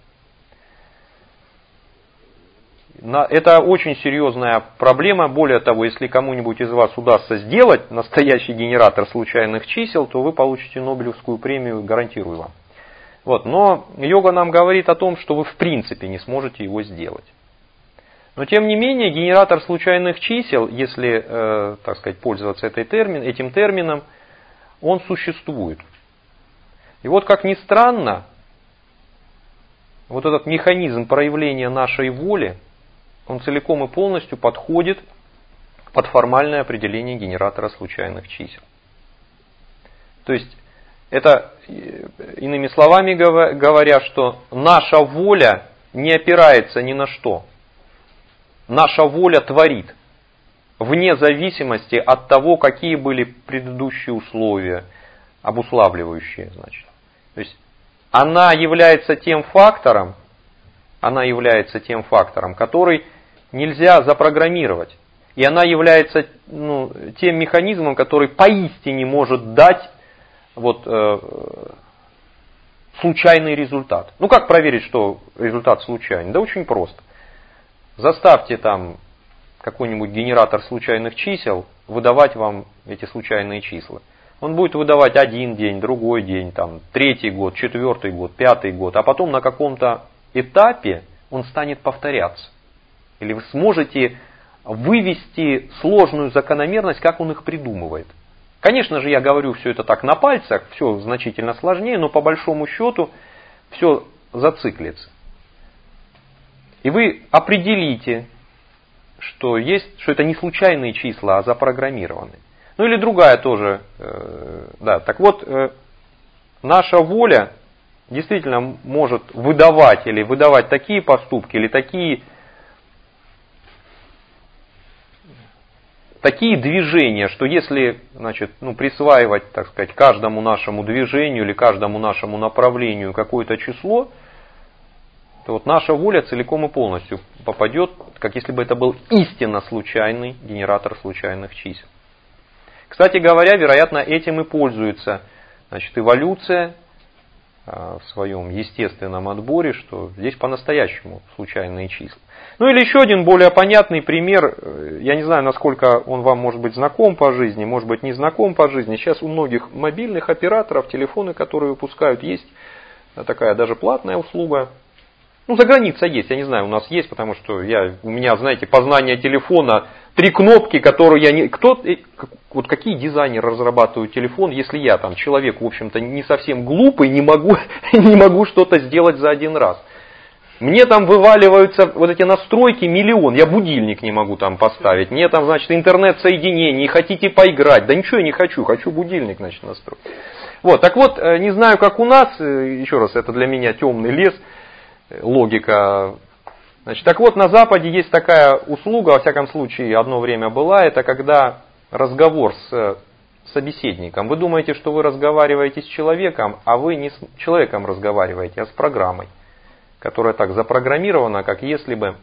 Это очень серьезная проблема. Более того, если кому-нибудь из вас удастся сделать настоящий генератор случайных чисел, то вы получите Нобелевскую премию, гарантирую вам. Вот. Но йога нам говорит о том, что вы в принципе не сможете его сделать. Но тем не менее, генератор случайных чисел, если э, так сказать, пользоваться этой термин, этим термином, он существует. И вот как ни странно, вот этот механизм проявления нашей воли, он целиком и полностью подходит под формальное определение генератора случайных чисел. То есть, это, иными словами говоря, что наша воля не опирается ни на что. Наша воля творит, вне зависимости от того, какие были предыдущие условия, обуславливающие. Значит. То есть, она является тем фактором, она является тем фактором, который нельзя запрограммировать. И она является ну, тем механизмом, который поистине может дать вот, э, случайный результат. Ну как проверить, что результат случайный? Да очень просто. Заставьте там какой-нибудь генератор случайных чисел выдавать вам эти случайные числа. Он будет выдавать один день, другой день, там, третий год, четвертый год, пятый год, а потом на каком-то этапе он станет повторяться. Или вы сможете вывести сложную закономерность, как он их придумывает. Конечно же, я говорю все это так на пальцах, все значительно сложнее, но по большому счету все зациклится. И вы определите, что, есть, что это не случайные числа, а запрограммированные. Ну или другая тоже. Э, да, так вот, э, наша воля действительно может выдавать или выдавать такие поступки, или такие, такие движения, что если, значит, ну, присваивать, так сказать, каждому нашему движению или каждому нашему направлению какое-то число, то вот наша воля целиком и полностью попадет, как если бы это был истинно случайный генератор случайных чисел. Кстати говоря, вероятно, этим и пользуется, значит, эволюция в своем естественном отборе, что здесь по-настоящему случайные числа. Ну или еще один более понятный пример, я не знаю, насколько он вам может быть знаком по жизни, может быть не знаком по жизни. Сейчас у многих мобильных операторов телефоны, которые выпускают, есть такая даже платная услуга. Ну, за границей есть, я не знаю, у нас есть, потому что я, у меня, знаете, познание телефона, три кнопки, которые я не... Кто, вот какие дизайнеры разрабатывают телефон, если я там человек, в общем-то, не совсем глупый, не могу, не могу что-то сделать за один раз. Мне там вываливаются вот эти настройки миллион, я будильник не могу там поставить, мне там, значит, интернет-соединение, хотите поиграть, да ничего я не хочу, хочу будильник, значит, настроить. Вот, так вот, не знаю, как у нас, еще раз, это для меня темный лес, логика. Значит, так вот, на Западе есть такая услуга, во всяком случае, одно время была, это когда разговор с собеседником. Вы думаете, что вы разговариваете с человеком, а вы не с человеком разговариваете, а с программой, которая так запрограммирована, как если бы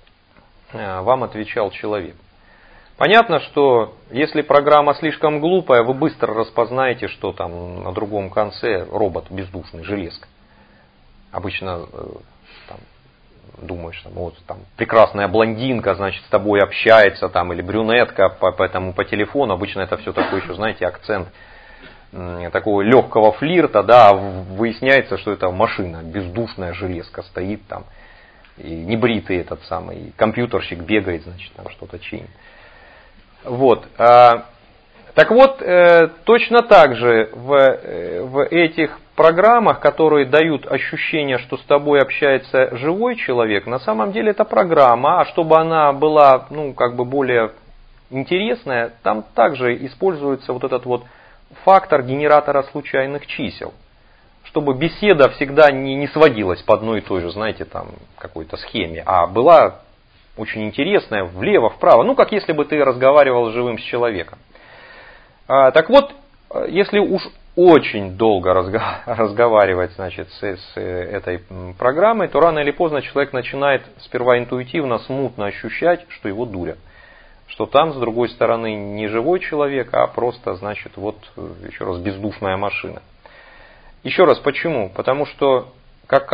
вам отвечал человек. Понятно, что если программа слишком глупая, вы быстро распознаете, что там на другом конце робот бездушный, железка. Обычно там, думаешь, там, вот, там, прекрасная блондинка, значит, с тобой общается, там, или брюнетка, по, поэтому по телефону, обычно это все такой еще, знаете, акцент м, такого легкого флирта, да, выясняется, что это машина, бездушная железка стоит там, и небритый этот самый, компьютерщик бегает, значит, там что-то чинит. Вот. Так вот, точно так же в, в этих программах, которые дают ощущение, что с тобой общается живой человек, на самом деле это программа, а чтобы она была, ну, как бы более интересная, там также используется вот этот вот фактор генератора случайных чисел. Чтобы беседа всегда не, не сводилась по одной и той же, знаете, там, какой-то схеме, а была очень интересная, влево, вправо, ну, как если бы ты разговаривал живым с человеком. А, так вот, если уж очень долго разго- разговаривать, значит, с, с этой программой, то рано или поздно человек начинает сперва интуитивно, смутно ощущать, что его дурят. Что там, с другой стороны, не живой человек, а просто, значит, вот, еще раз, бездушная машина. Еще раз, почему? Потому что как,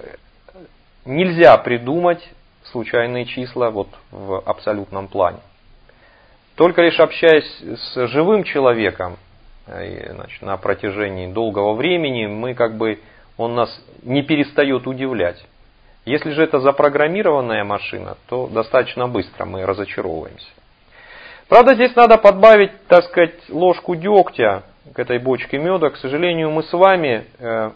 нельзя придумать случайные числа вот в абсолютном плане. Только лишь общаясь с живым человеком, значит, на протяжении долгого времени, мы как бы, он нас не перестает удивлять. Если же это запрограммированная машина, то достаточно быстро мы разочаровываемся. Правда, здесь надо подбавить, так сказать, ложку дегтя к этой бочке меда. К сожалению, мы с вами э,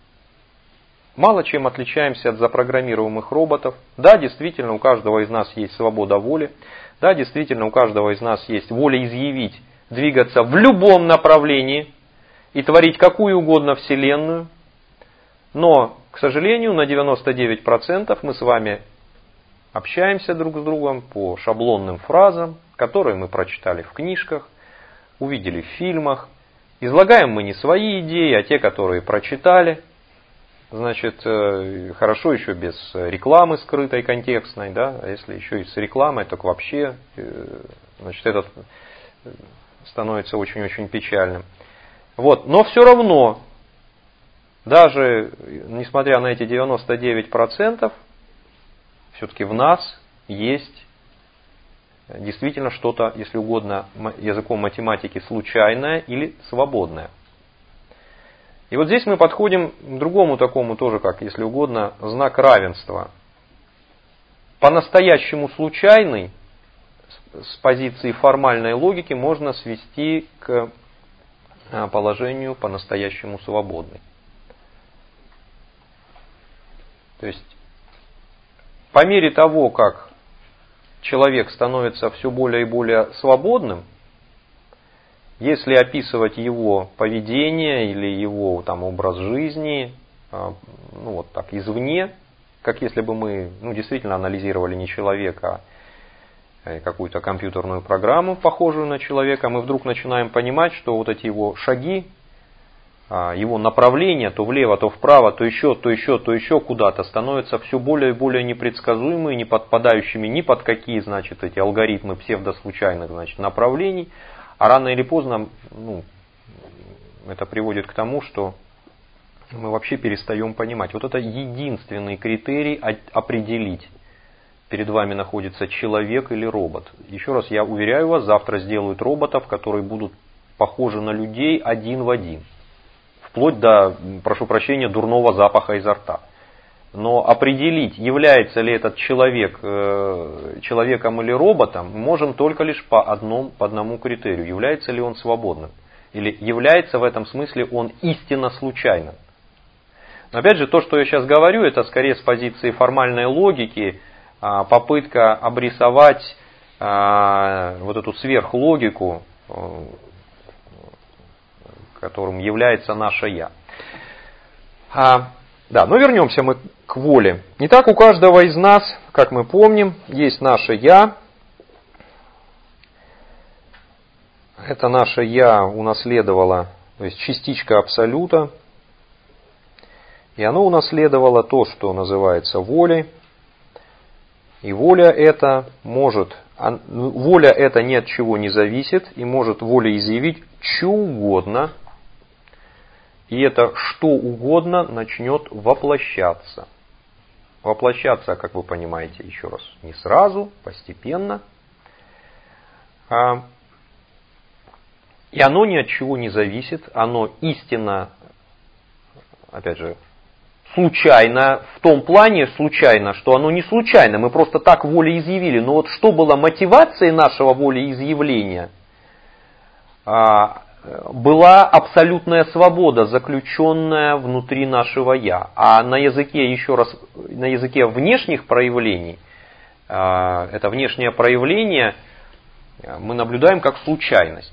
мало чем отличаемся от запрограммируемых роботов. Да, действительно, у каждого из нас есть свобода воли. Да, действительно, у каждого из нас есть воля изъявить, двигаться в любом направлении и творить какую угодно вселенную. Но, к сожалению, на девяносто девять процентов мы с вами общаемся друг с другом по шаблонным фразам, которые мы прочитали в книжках, увидели в фильмах. Излагаем мы не свои идеи, а те, которые прочитали. Значит, хорошо еще без рекламы скрытой, контекстной, да, а если еще и с рекламой, так вообще, значит, это становится очень-очень печальным. Вот, но все равно, даже несмотря на эти девяносто девять процентов, все-таки в нас есть действительно что-то, если угодно, языком математики случайное или свободное. И вот здесь мы подходим к другому такому тоже, как, если угодно, знак равенства. По-настоящему случайный с позиции формальной логики можно свести к положению по-настоящему свободный. То есть, по мере того, как человек становится все более и более свободным, если описывать его поведение или его там, образ жизни, ну вот так, извне, как если бы мы ну, действительно анализировали не человека, а какую-то компьютерную программу, похожую на человека, мы вдруг начинаем понимать, что вот эти его шаги, его направления, то влево, то вправо, то еще, то еще, то еще куда-то, становятся все более и более непредсказуемыми, не подпадающими ни под какие, значит, эти алгоритмы псевдослучайных, значит, направлений. А рано или поздно ну, это приводит к тому, что мы вообще перестаем понимать. Вот это единственный критерий определить, перед вами находится человек или робот. Еще раз я уверяю вас, завтра сделают роботов, которые будут похожи на людей один в один. Вплоть до, прошу прощения, дурного запаха изо рта. Но определить, является ли этот человек э, человеком или роботом, мы можем только лишь по, одном, по одному критерию. Является ли он свободным? Или является в этом смысле он истинно случайным? Но опять же, то, что я сейчас говорю, это скорее с позиции формальной логики, э, попытка обрисовать э, вот эту сверхлогику, э, которым является наше «я». А, да, но вернемся мы к воле. Итак, у каждого из нас, как мы помним, есть наше «я». Это наше «я» унаследовало, то есть частичка абсолюта. И оно унаследовало то, что называется волей. И воля эта может, воля эта ни от чего не зависит и может волеизъявить что угодно. И это что угодно начнет воплощаться. Воплощаться, как вы понимаете, еще раз, не сразу, постепенно. И оно ни от чего не зависит. Оно истинно, опять же, случайно, в том плане случайно, что оно не случайно. Мы просто так волеизъявили. Но вот что было мотивацией нашего волеизъявления? Была абсолютная свобода, заключенная внутри нашего «я». А на языке, еще раз, на языке внешних проявлений, это внешнее проявление мы наблюдаем как случайность.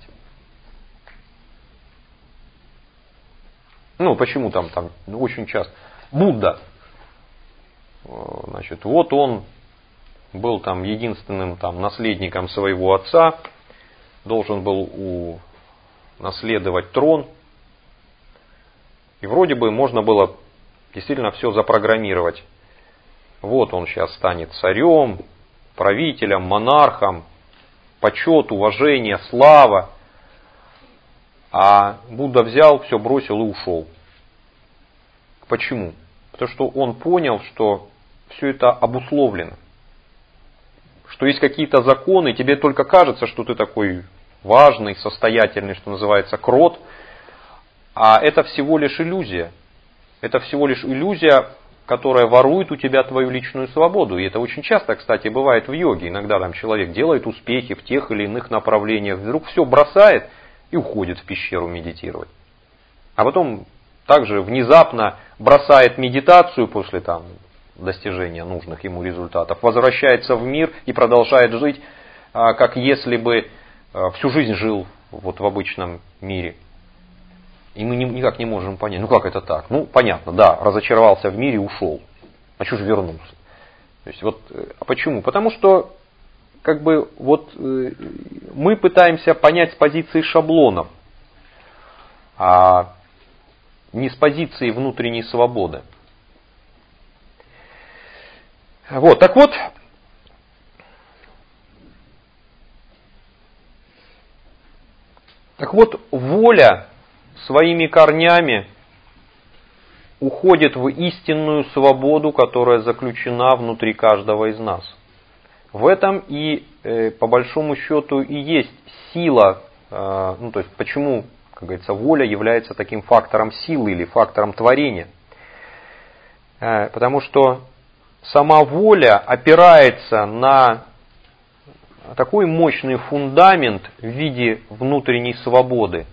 Ну, почему там, там очень часто. Будда, значит, вот он был там единственным там, наследником своего отца, должен был у наследовать трон. И вроде бы можно было действительно все запрограммировать. Вот он сейчас станет царем, правителем, монархом, почет, уважение, слава. А Будда взял, все бросил и ушел. Почему? Потому что он понял, что все это обусловлено. Что есть какие-то законы, тебе только кажется, что ты такой важный, состоятельный, что называется, крот, а это всего лишь иллюзия. Это всего лишь иллюзия, которая ворует у тебя твою личную свободу. И это очень часто, кстати, бывает в йоге. Иногда там человек делает успехи в тех или иных направлениях, вдруг все бросает и уходит в пещеру медитировать. А потом также внезапно бросает медитацию после там, достижения нужных ему результатов, возвращается в мир и продолжает жить, как если бы всю жизнь жил вот в обычном мире. И мы никак не можем понять, ну как это так? Ну понятно, да, разочаровался в мире и ушел. А что же вернулся? То есть, вот, а почему? Потому что как бы, вот, мы пытаемся понять с позиции шаблонов, а не с позиции внутренней свободы. Вот, так вот, Так вот, воля своими корнями уходит в истинную свободу, которая заключена внутри каждого из нас. В этом и по большому счету и есть сила, ну то есть почему, как говорится, воля является таким фактором силы или фактором творения. Потому что сама воля опирается на такой мощный фундамент в виде внутренней свободы,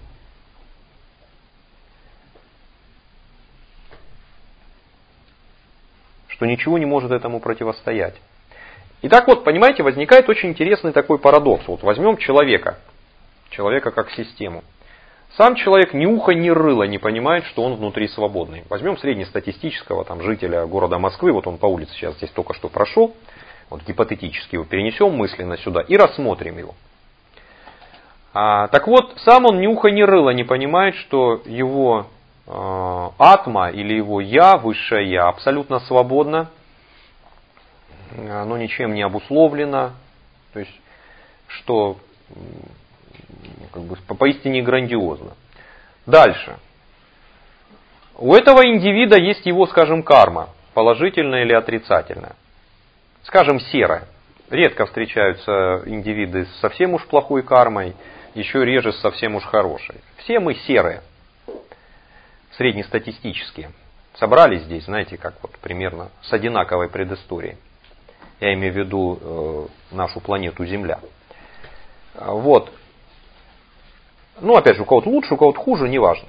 что ничего не может этому противостоять. Итак, вот, понимаете, возникает очень интересный такой парадокс. Вот возьмем человека, человека как систему. Сам человек ни уха, ни рыла не понимает, что он внутри свободный. Возьмем среднестатистического там, жителя города Москвы, вот он по улице сейчас здесь только что прошел, вот гипотетически его перенесем мысленно сюда и рассмотрим его. А, так вот, сам он ни уха, ни рыла не понимает, что его э, атма или его я, высшее я, абсолютно свободно, оно ничем не обусловлено, то есть, что как бы, поистине грандиозно. Дальше. У этого индивида есть его, скажем, карма, положительная или отрицательная. Скажем, серая. Редко встречаются индивиды с совсем уж плохой кармой, еще реже с совсем уж хорошей. Все мы серые, среднестатистические. Собрались здесь, знаете, как вот примерно с одинаковой предысторией. Я имею в виду э, нашу планету Земля. Вот. Ну, опять же, у кого-то лучше, у кого-то хуже, неважно.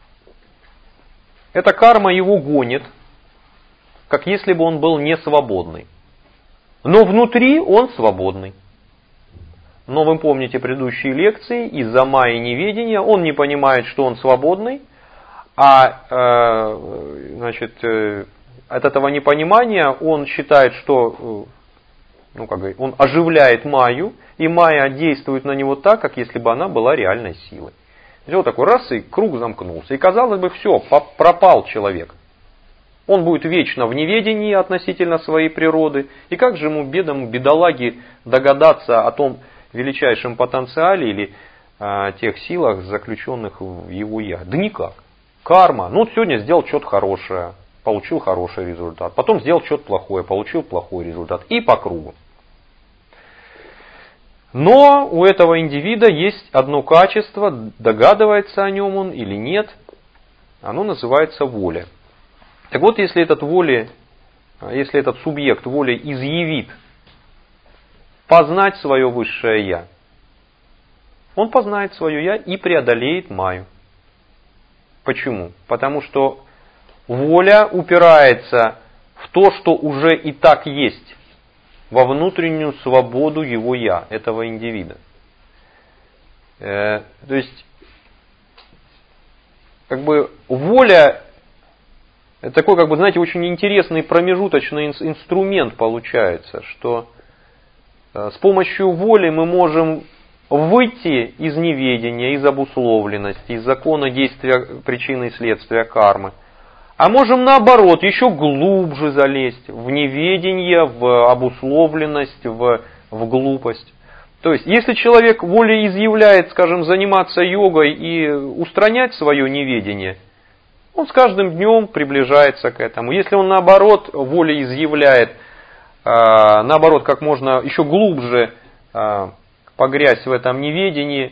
Эта карма его гонит, как если бы он был не свободный. Но внутри он свободный. Но вы помните предыдущие лекции, из-за майи неведения он не понимает, что он свободный, а э, значит, э, от этого непонимания он считает, что э, ну, как говорить, он оживляет майю, и майя действует на него так, как если бы она была реальной силой. И вот такой раз, и круг замкнулся. И казалось бы, все, пропал человек. Он будет вечно в неведении относительно своей природы. И как же ему, бедам, бедолаге, догадаться о том величайшем потенциале или э, тех силах, заключенных в его я? Да никак. Карма. Ну, вот сегодня сделал что-то хорошее, получил хороший результат. Потом сделал что-то плохое, получил плохой результат. И по кругу. Но у этого индивида есть одно качество, догадывается о нем он или нет. Оно называется воля. Так вот, если этот воля, если этот субъект воли изъявит познать свое высшее я, он познает свое я и преодолеет майю. Почему? Потому что воля упирается в то, что уже и так есть, во внутреннюю свободу его я, этого индивида. Э, то есть, как бы воля, это такой, как бы, знаете, очень интересный промежуточный инструмент получается, что э, с помощью воли мы можем выйти из неведения, из обусловленности, из закона действия причины и следствия кармы. А можем наоборот еще глубже залезть в неведение, в обусловленность, в, в глупость. То есть, если человек волеизъявляет, скажем, заниматься йогой и устранять свое неведение, он с каждым днем приближается к этому. Если он наоборот волеизъявляет, наоборот, как можно еще глубже погрязть в этом неведении,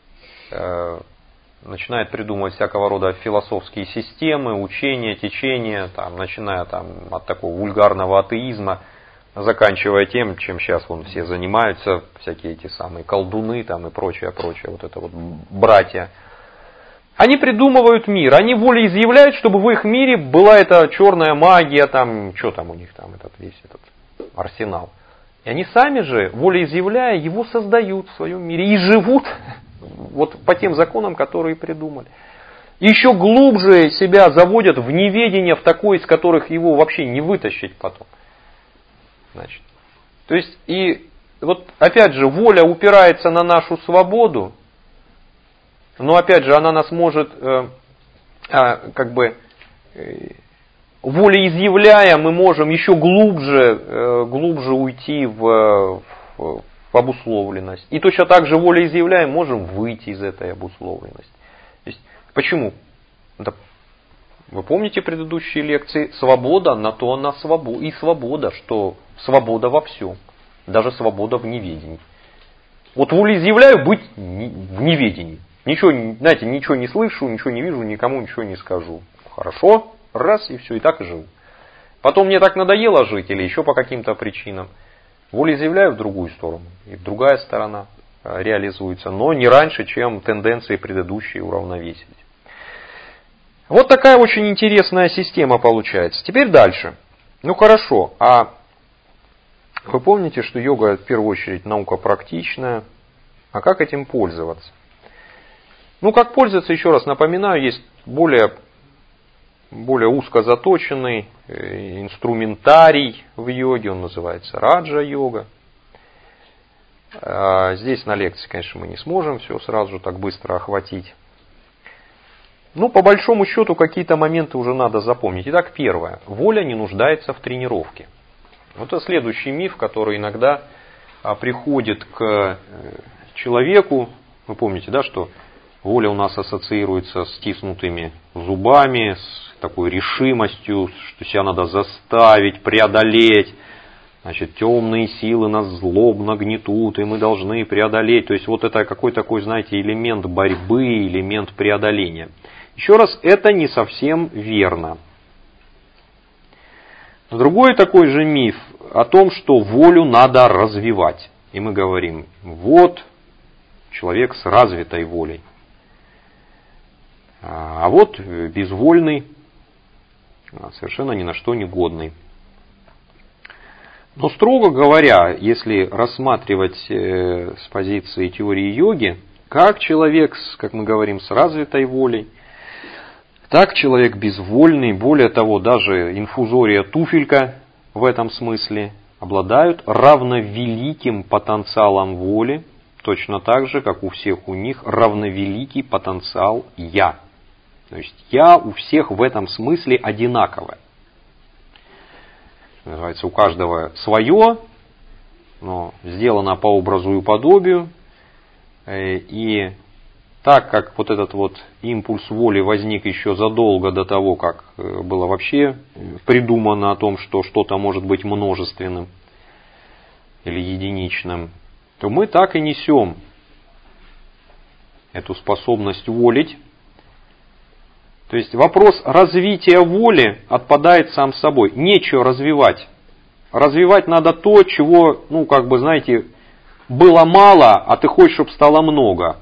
начинает придумывать всякого рода философские системы, учения, течения, там, начиная там, от такого вульгарного атеизма, заканчивая тем, чем сейчас вон все занимаются, всякие эти самые колдуны там, и прочее, прочее, вот это вот братья. Они придумывают мир, они волеизъявляют, чтобы в их мире была эта черная магия, там, что там у них там, этот весь этот арсенал. И они сами же, волеизъявляя, его создают в своем мире и живут вот по тем законам, которые придумали. И еще глубже себя заводят в неведение, в такое, из которых его вообще не вытащить потом. Значит, то есть, и вот опять же, воля упирается на нашу свободу, но опять же, она нас может, э, э, как бы, э, волеизъявляя, мы можем еще глубже, э, глубже уйти в, в, в обусловленность. И точно так же волеизъявляя, можем выйти из этой обусловленности. То есть, почему? Это, вы помните предыдущие лекции? Свобода, на то она свобода. И свобода, что свобода во всем. Даже свобода в неведении. Вот волеизъявляю быть в неведении. Ничего, знаете, ничего не слышу, ничего не вижу, никому ничего не скажу. Хорошо, раз и все, и так и живу. Потом мне так надоело жить или еще по каким-то причинам. Волеизъявляю в другую сторону. И другая сторона реализуется. Но не раньше, чем тенденции предыдущие уравновесить. Вот такая очень интересная система получается. Теперь дальше. Ну хорошо, а вы помните, что йога в первую очередь наука практичная. А как этим пользоваться? Ну как пользоваться, еще раз напоминаю, есть более, более узко заточенный инструментарий в йоге. Он называется раджа-йога. Здесь на лекции, конечно, мы не сможем все сразу же так быстро охватить. Ну, по большому счету, какие-то моменты уже надо запомнить. Итак, первое. Воля не нуждается в тренировке. Вот это следующий миф, который иногда приходит к человеку. Вы помните, да, что воля у нас ассоциируется с стиснутыми зубами, с такой решимостью, что себя надо заставить, преодолеть. Значит, темные силы нас злобно гнетут, и мы должны преодолеть. То есть, вот это какой такой, знаете, элемент борьбы, элемент преодоления. Еще раз, это не совсем верно. Другой такой же миф о том, что волю надо развивать. И мы говорим, вот человек с развитой волей. А вот безвольный, совершенно ни на что не годный. Но строго говоря, если рассматривать с позиции теории йоги, как человек, как мы говорим, с развитой волей, так человек безвольный, более того, даже инфузория туфелька в этом смысле, обладают равновеликим потенциалом воли, точно так же, как у всех у них равновеликий потенциал «я». То есть «я» у всех в этом смысле одинаковое. Называется, у каждого свое, но сделано по образу и подобию. И так как вот этот вот импульс воли возник еще задолго до того, как было вообще придумано о том, что что-то может быть множественным или единичным, то мы так и несем эту способность волить. То есть вопрос развития воли отпадает сам собой. Нечего развивать. Развивать надо то, чего, ну, как бы, знаете, было мало, а ты хочешь, чтобы стало много.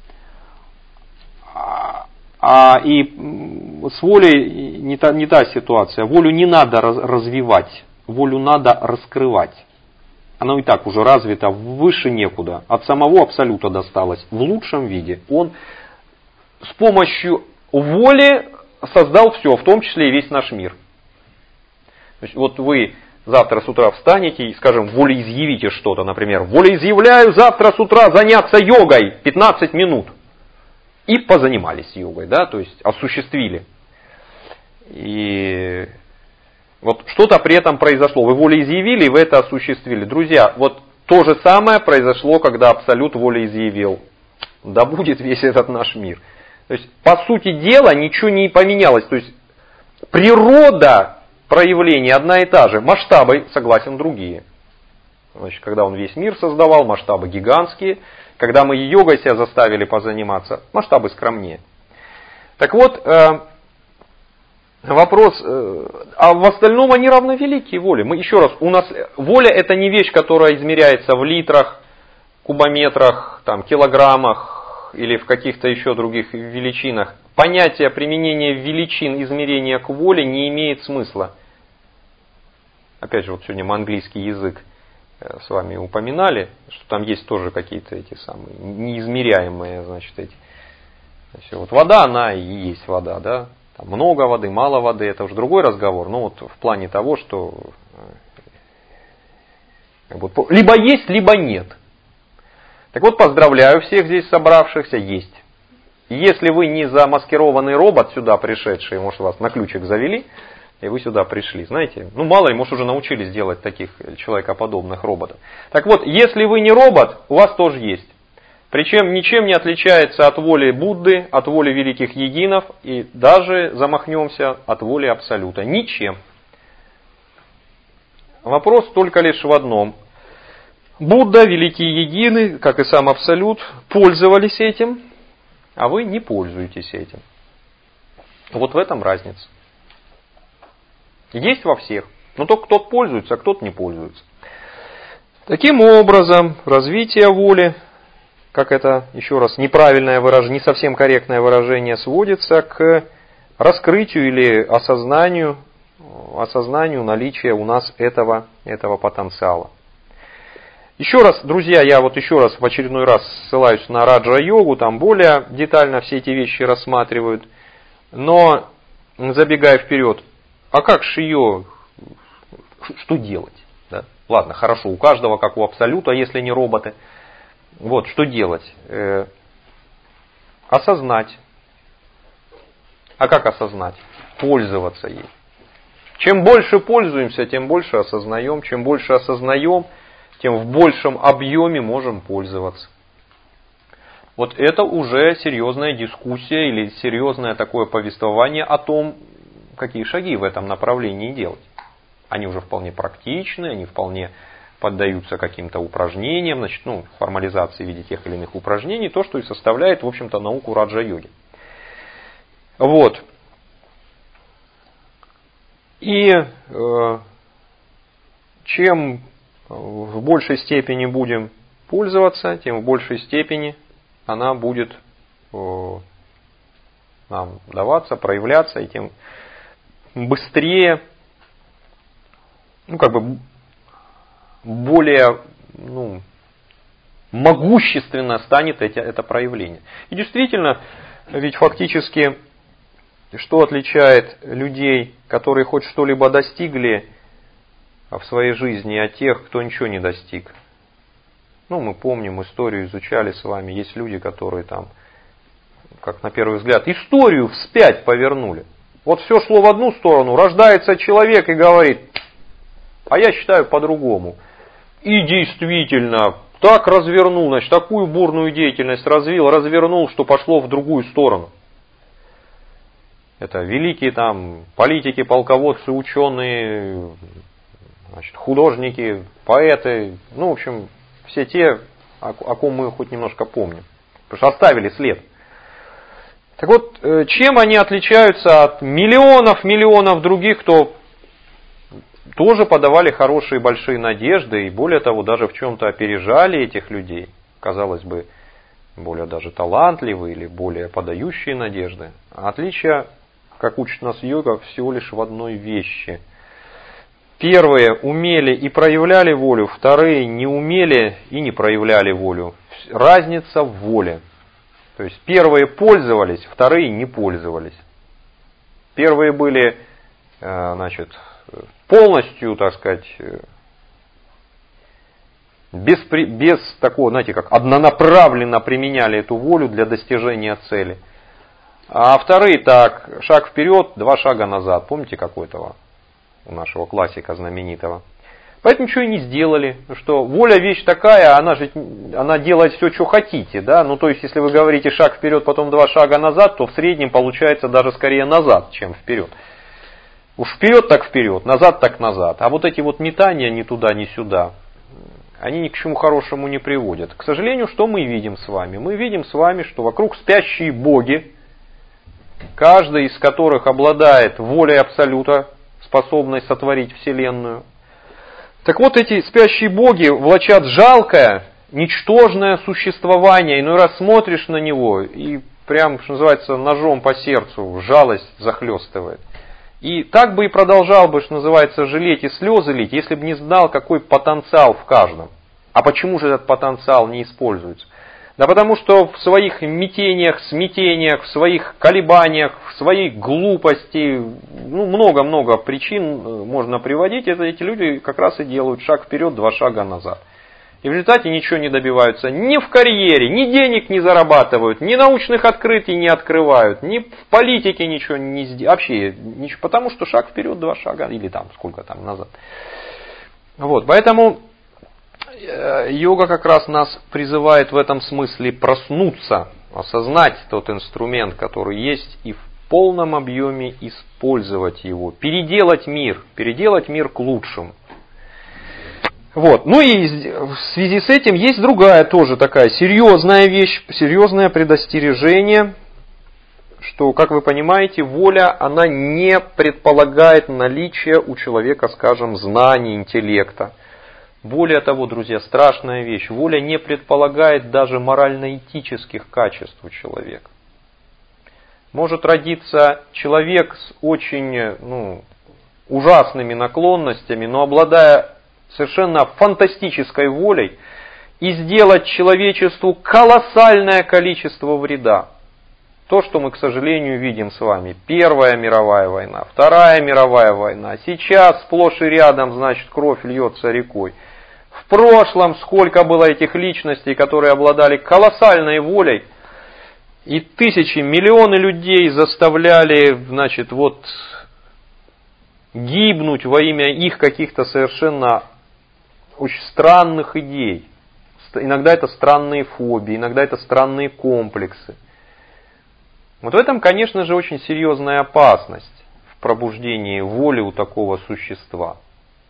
А и с волей не та, не та ситуация. Волю не надо развивать, волю надо раскрывать. Она и так уже развита выше некуда. От самого абсолюта досталось в лучшем виде. Он с помощью воли создал все, в том числе и весь наш мир. То есть, вот вы завтра с утра встанете и, скажем, волеизъявите что-то, например, волеизъявляю завтра с утра заняться йогой пятнадцать минут. И позанимались йогой, да, то есть осуществили. И вот что-то при этом произошло. Вы волеизъявили, и вы это осуществили. Друзья, вот то же самое произошло, когда Абсолют волеизъявил. Да будет весь этот наш мир. То есть, по сути дела, ничего не поменялось. То есть, природа проявления одна и та же. Масштабы, согласен, другие. Значит, когда он весь мир создавал, масштабы гигантские. Когда мы йогой себя заставили позаниматься, масштабы скромнее. Так вот, э, вопрос, э, а в остальном они равновеликие воле. Мы еще раз, у нас воля это не вещь, которая измеряется в литрах, кубометрах, там, килограммах или в каких-то еще других величинах. Понятие применения величин измерения к воле не имеет смысла. Опять же, вот сегодня мы английский язык с вами упоминали, что там есть тоже какие-то эти самые неизмеряемые, значит, эти. Вот вода, она и есть вода, да. Там много воды, мало воды, это уже другой разговор. Но вот в плане того, что либо есть, либо нет. Так вот, поздравляю всех здесь собравшихся, есть. И если вы не замаскированный робот сюда пришедший, может вас на ключик завели, и вы сюда пришли, знаете, ну мало ли, может уже научились делать таких человекоподобных роботов. Так вот, если вы не робот, у вас тоже есть. Причем ничем не отличается от воли Будды, от воли великих йогинов и даже, замахнемся, от воли Абсолюта. Ничем. Вопрос только лишь в одном. Будда, великие едины, как и сам Абсолют, пользовались этим, а вы не пользуетесь этим. Вот в этом разница. Есть во всех, но только кто-то пользуется, а кто-то не пользуется. Таким образом, развитие воли, как это, еще раз, неправильное выражение, не совсем корректное выражение, сводится к раскрытию или осознанию, осознанию наличия у нас этого, этого потенциала. Еще раз, друзья, я вот еще раз в очередной раз ссылаюсь на раджа-йогу, там более детально все эти вещи рассматривают. Но, забегая вперед, а как же ее, что делать? Да? Ладно, хорошо, у каждого, как у Абсолюта, если не роботы. Вот, что делать? Э, осознать. А как осознать? Пользоваться ей. Чем больше пользуемся, тем больше осознаем. Чем больше осознаем, тем в большем объеме можем пользоваться. Вот это уже серьезная дискуссия или серьезное такое повествование о том, какие шаги в этом направлении делать. Они уже вполне практичны, они вполне поддаются каким-то упражнениям, значит, ну, формализации в виде тех или иных упражнений, то, что и составляет, в общем-то, науку раджа-йоги. Вот. И э, чем в большей степени будем пользоваться, тем в большей степени она будет э, нам даваться, проявляться, и тем быстрее, ну, как бы, более, ну, могущественно станет это, это проявление. И действительно, ведь фактически, что отличает людей, которые хоть что-либо достигли в своей жизни, от тех, кто ничего не достиг? Ну, мы помним историю, изучали с вами. Есть люди, которые там, как на первый взгляд, историю вспять повернули. Вот все шло в одну сторону, рождается человек и говорит, а я считаю по-другому. И действительно, так развернул, значит, такую бурную деятельность развил, развернул, что пошло в другую сторону. Это великие там политики, полководцы, ученые, значит, художники, поэты, ну, в общем, все те, о, о ком мы хоть немножко помним. Потому что оставили след. Так вот, чем они отличаются от миллионов, миллионов других, кто тоже подавали хорошие большие надежды, и более того, даже в чем-то опережали этих людей, казалось бы, более даже талантливые или более подающие надежды. А отличие, как учит нас йога, всего лишь в одной вещи. Первые умели и проявляли волю, вторые не умели и не проявляли волю. Разница в воле. То есть первые пользовались, вторые не пользовались. Первые были, значит, полностью, так сказать, без, без такого, знаете, как однонаправленно применяли эту волю для достижения цели. А вторые так, шаг вперед, два шага назад. Помните какой-то у нашего классика знаменитого? Поэтому ничего и не сделали. Что воля вещь такая, она же она делает все, что хотите. Да? Ну, то есть, если вы говорите шаг вперед, потом два шага назад, то в среднем получается даже скорее назад, чем вперед. Уж вперед так вперед, назад так назад. А вот эти вот метания ни туда, ни сюда, они ни к чему хорошему не приводят. К сожалению, что мы видим с вами? Мы видим с вами, что вокруг спящие боги, каждый из которых обладает волей Абсолюта, способной сотворить Вселенную. Так вот, эти спящие боги влачат жалкое, ничтожное существование. Иной раз смотришь на него и прям, что называется, ножом по сердцу, жалость захлестывает. И так бы и продолжал бы, что называется, жалеть и слезы лить, если бы не знал, какой потенциал в каждом. А почему же этот потенциал не используется? Да потому что в своих метениях, смятениях, в своих колебаниях, в своей глупости, ну, много-много причин можно приводить. Это эти люди как раз и делают шаг вперед, два шага назад. И в результате ничего не добиваются ни в карьере, ни денег не зарабатывают, ни научных открытий не открывают, ни в политике ничего не сделают. Вообще, ничего, потому что шаг вперед, два шага, или там сколько там назад. Вот, поэтому йога как раз нас призывает в этом смысле проснуться, осознать тот инструмент, который есть, и в полном объеме использовать его, переделать мир, переделать мир к лучшему. Вот. Ну и в связи с этим есть другая тоже такая серьезная вещь, серьезное предостережение, что, как вы понимаете, воля, она не предполагает наличие у человека, скажем, знаний, интеллекта. Более того, друзья, страшная вещь. Воля не предполагает даже морально-этических качеств у человека. Может родиться человек с очень ну, ужасными наклонностями, но обладая совершенно фантастической волей и сделать человечеству колоссальное количество вреда. То, что мы, к сожалению, видим с вами. Первая мировая война, Вторая мировая война. Сейчас сплошь и рядом, значит, кровь льется рекой. В прошлом сколько было этих личностей, которые обладали колоссальной волей, и тысячи, миллионы людей заставляли, значит, вот гибнуть во имя их каких-то совершенно очень странных идей. Иногда это странные фобии, иногда это странные комплексы. Вот в этом, конечно же, очень серьезная опасность в пробуждении воли у такого существа.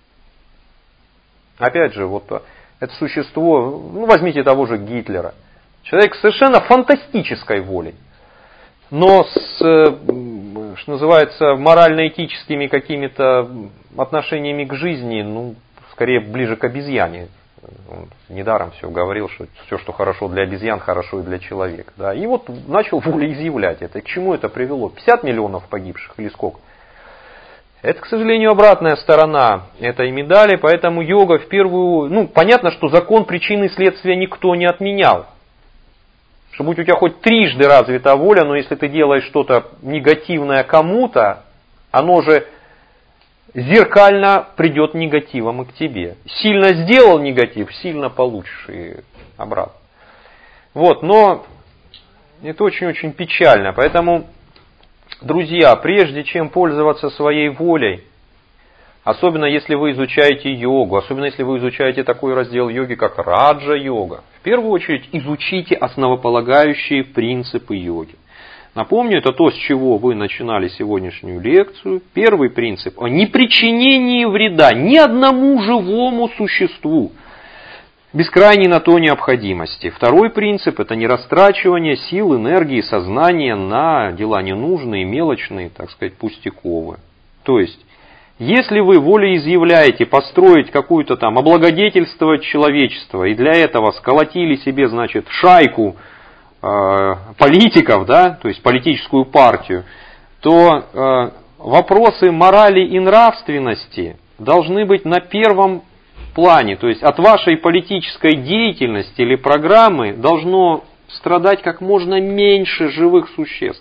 Опять же, вот это существо, ну возьмите того же Гитлера. Человек с совершенно фантастической волей, но с, что называется, морально-этическими какими-то отношениями к жизни, ну, скорее ближе к обезьяне. Он недаром все говорил, что все, что хорошо для обезьян, хорошо и для человека. Да. И вот начал волеизъявлять это. И к чему это привело? пятьдесят миллионов погибших или сколько? Это, к сожалению, обратная сторона этой медали, поэтому йога в первую... Ну, понятно, что закон причины и следствия никто не отменял. Что будь у тебя хоть трижды развита воля, но если ты делаешь что-то негативное кому-то, оно же зеркально придет негативом и к тебе. Сильно сделал негатив, сильно получишь и обратно. Вот, но это очень-очень печально. Поэтому, друзья, прежде чем пользоваться своей волей, особенно если вы изучаете йогу, особенно если вы изучаете такой раздел йоги, как раджа-йога, в первую очередь изучите основополагающие принципы йоги. Напомню, это то, с чего вы начинали сегодняшнюю лекцию. Первый принцип о непричинении вреда ни одному живому существу без крайней на то необходимости. Второй принцип – это не растрачивание сил, энергии, сознания на дела ненужные, мелочные, так сказать, пустяковые. То есть, если вы волеизъявляете построить какую-то там, облагодетельствовать человечество, и для этого сколотили себе, значит, шайку э, политиков, да, то есть политическую партию, то э, вопросы морали и нравственности должны быть на первом плане. То есть от вашей политической деятельности или программы должно страдать как можно меньше живых существ.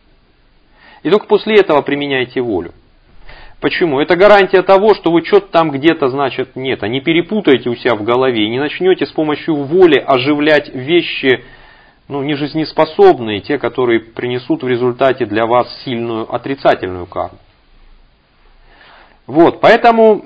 И только после этого применяйте волю. Почему? Это гарантия того, что вы что-то там где-то, значит, нет, а не перепутаете у себя в голове и не начнете с помощью воли оживлять вещи, ну, нежизнеспособные, те, которые принесут в результате для вас сильную отрицательную карму. Вот, поэтому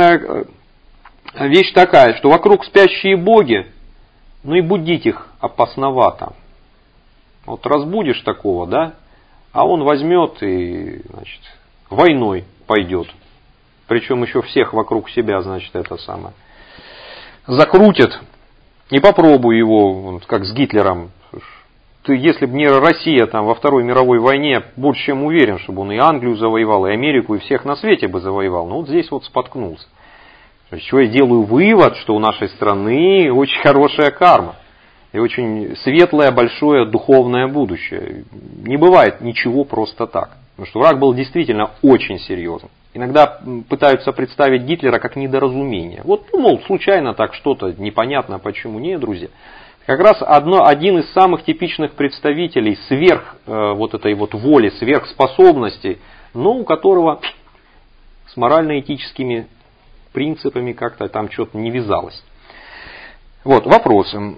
вещь такая, что вокруг спящие боги, ну и будить их опасновато. Вот разбудишь такого, да, а он возьмет и, значит, войной пойдет. Причем еще всех вокруг себя, значит, это самое. Закрутит. Не попробуй его, как с Гитлером. Ты, если бы не Россия там, во Второй мировой войне, больше чем уверен, чтобы он и Англию завоевал, и Америку, и всех на свете бы завоевал. Но вот здесь вот споткнулся. То есть, чего я делаю вывод, что у нашей страны очень хорошая карма. И очень светлое, большое духовное будущее. Не бывает ничего просто так. Потому что враг был действительно очень серьезным. Иногда пытаются представить Гитлера как недоразумение. Вот, ну, мол, случайно так что-то, непонятно почему. Нет, друзья. Как раз одно, один из самых типичных представителей сверх э, вот этой вот воли, сверхспособностей, но у которого с морально-этическими принципами как-то там что-то не вязалось. Вот, вопросы. Можно?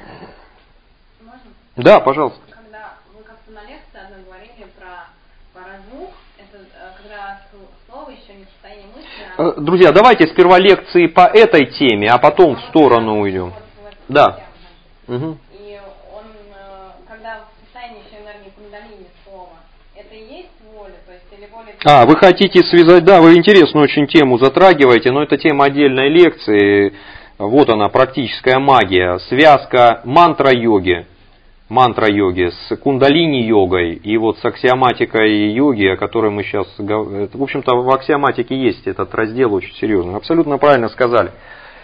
Да, пожалуйста. Когда вы как-то на лекции одной говорили про паразвук, это когда слово еще не в состоянии мысли. А... Друзья, давайте сперва лекции по этой теме, а потом в сторону уйдем. Вот, вот, да. Угу. И он, когда в состоянии еще энергии кундалини слова, это и есть воля, то есть или воля А, вы хотите связать, да, вы интересную очень тему затрагиваете, но это тема отдельной лекции. Вот она, практическая магия, связка мантра-йоги, мантра-йоги с кундалини-йогой и вот с аксиоматикой йоги, о которой мы сейчас говорим. В общем-то, в аксиоматике есть этот раздел очень серьезный. Абсолютно правильно сказали,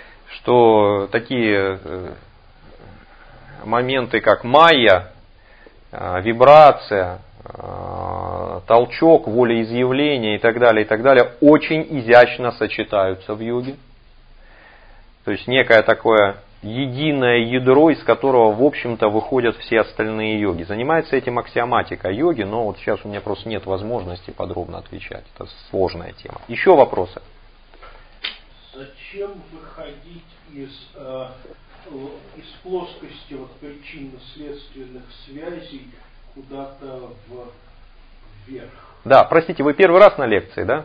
что такие моменты, как майя, вибрация, толчок, волеизъявление и так далее, и так далее, очень изящно сочетаются в йоге. То есть некое такое единое ядро, из которого, в общем-то, выходят все остальные йоги. Занимается этим аксиоматика йоги, но вот сейчас у меня просто нет возможности подробно отвечать. Это сложная тема. Еще вопросы? Зачем выходить из, э, из плоскости вот, причинно-следственных связей куда-то вверх? Да, простите, вы первый раз на лекции, да?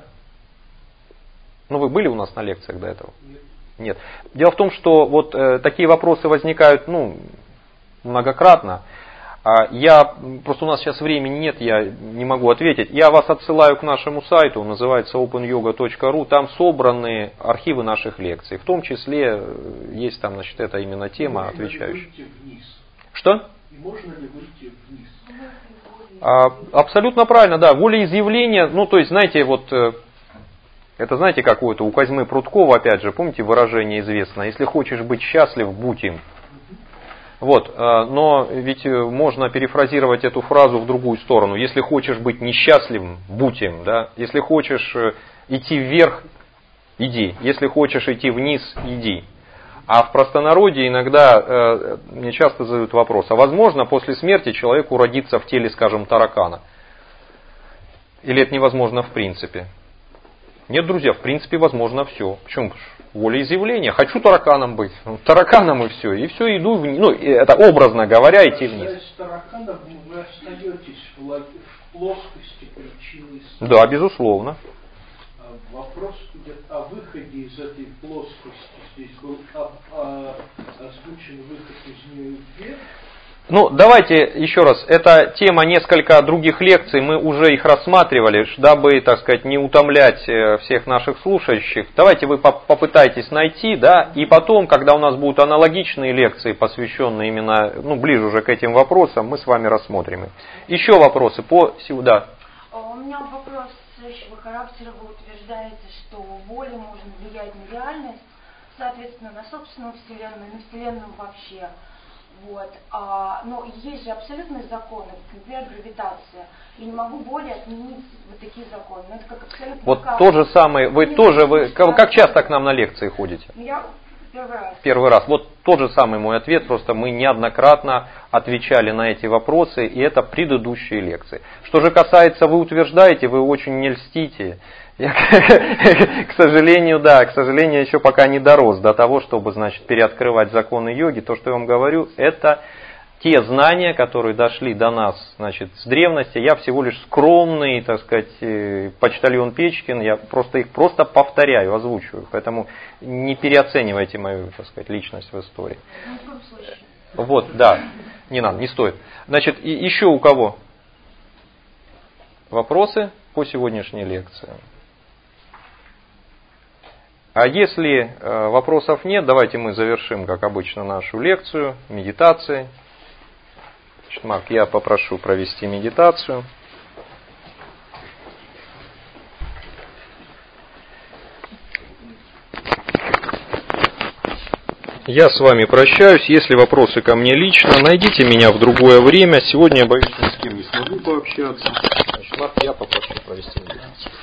Ну, вы были у нас на лекциях до этого? Нет. Нет. Дело в том, что вот э, такие вопросы возникают, ну, многократно. А я, просто у нас сейчас времени нет, я не могу ответить. Я вас отсылаю к нашему сайту, он называется open yoga точка ru. Там собраны архивы наших лекций. В том числе есть там, значит, эта именно тема, можно отвечающая. Ли выйти вниз? Что? И можно ли выйти вниз? А, абсолютно правильно, да. Волеизъявление, ну, то есть, знаете, вот... Это знаете, какое-то у Козьмы Прудкова, опять же, помните выражение известное, если хочешь быть счастлив, будь им. Вот, но ведь можно перефразировать эту фразу в другую сторону. Если хочешь быть несчастливым, будь им. Да? Если хочешь идти вверх, иди. Если хочешь идти вниз, иди. А в простонародье иногда мне часто задают вопрос, а возможно после смерти человеку родиться в теле, скажем, таракана? Или это невозможно в принципе? Нет, друзья, в принципе, возможно все. Почему? Волеизъявление. Хочу тараканом быть. Тараканом и все. И все, иду вниз. Ну, это образно говоря, идти вниз. С тараканом вы остаетесь в плоскости причины смерти. Да, безусловно. Вопрос идет о выходе из этой плоскости. Здесь был озвучен выход из нее вверх. Ну, давайте еще раз, эта тема несколько других лекций, мы уже их рассматривали, дабы, так сказать, не утомлять всех наших слушающих. Давайте вы попытайтесь найти, да, и потом, когда у нас будут аналогичные лекции, посвященные именно, ну, ближе уже к этим вопросам, мы с вами рассмотрим их. Еще вопросы по сюда. У меня вопрос следующего характера. Вы утверждаете, что волей можно влиять на реальность, соответственно, на собственную Вселенную, на Вселенную вообще. Вот. А, но есть же абсолютные законы, например, гравитация. Я не могу более отменить вот такие законы. Но это как абсолютно Вот как... то же самое, вы не тоже, вы, как, как часто к нам на лекции ходите? Я первый раз. Первый раз. Вот тот же самый мой ответ, просто мы неоднократно отвечали на эти вопросы, и это предыдущие лекции. Что же касается, вы утверждаете, вы очень не льстите. Я, к сожалению, да, к сожалению, еще пока не дорос до того, чтобы, значит, переоткрывать законы йоги. То, что я вам говорю, это те знания, которые дошли до нас, значит, с древности. Я всего лишь скромный, так сказать, почтальон Печкин, я просто их просто повторяю, озвучиваю. Поэтому не переоценивайте мою, так сказать, личность в истории. Вот, да, не надо, не стоит. Значит, и еще у кого вопросы по сегодняшней лекции? А если э, вопросов нет, давайте мы завершим, как обычно, нашу лекцию медитацией. Значит, Марк, я попрошу провести медитацию. Я с вами прощаюсь. Если вопросы ко мне лично, найдите меня в другое время. Сегодня я боюсь, ни с кем не смогу пообщаться. Значит, Марк, я попрошу провести медитацию.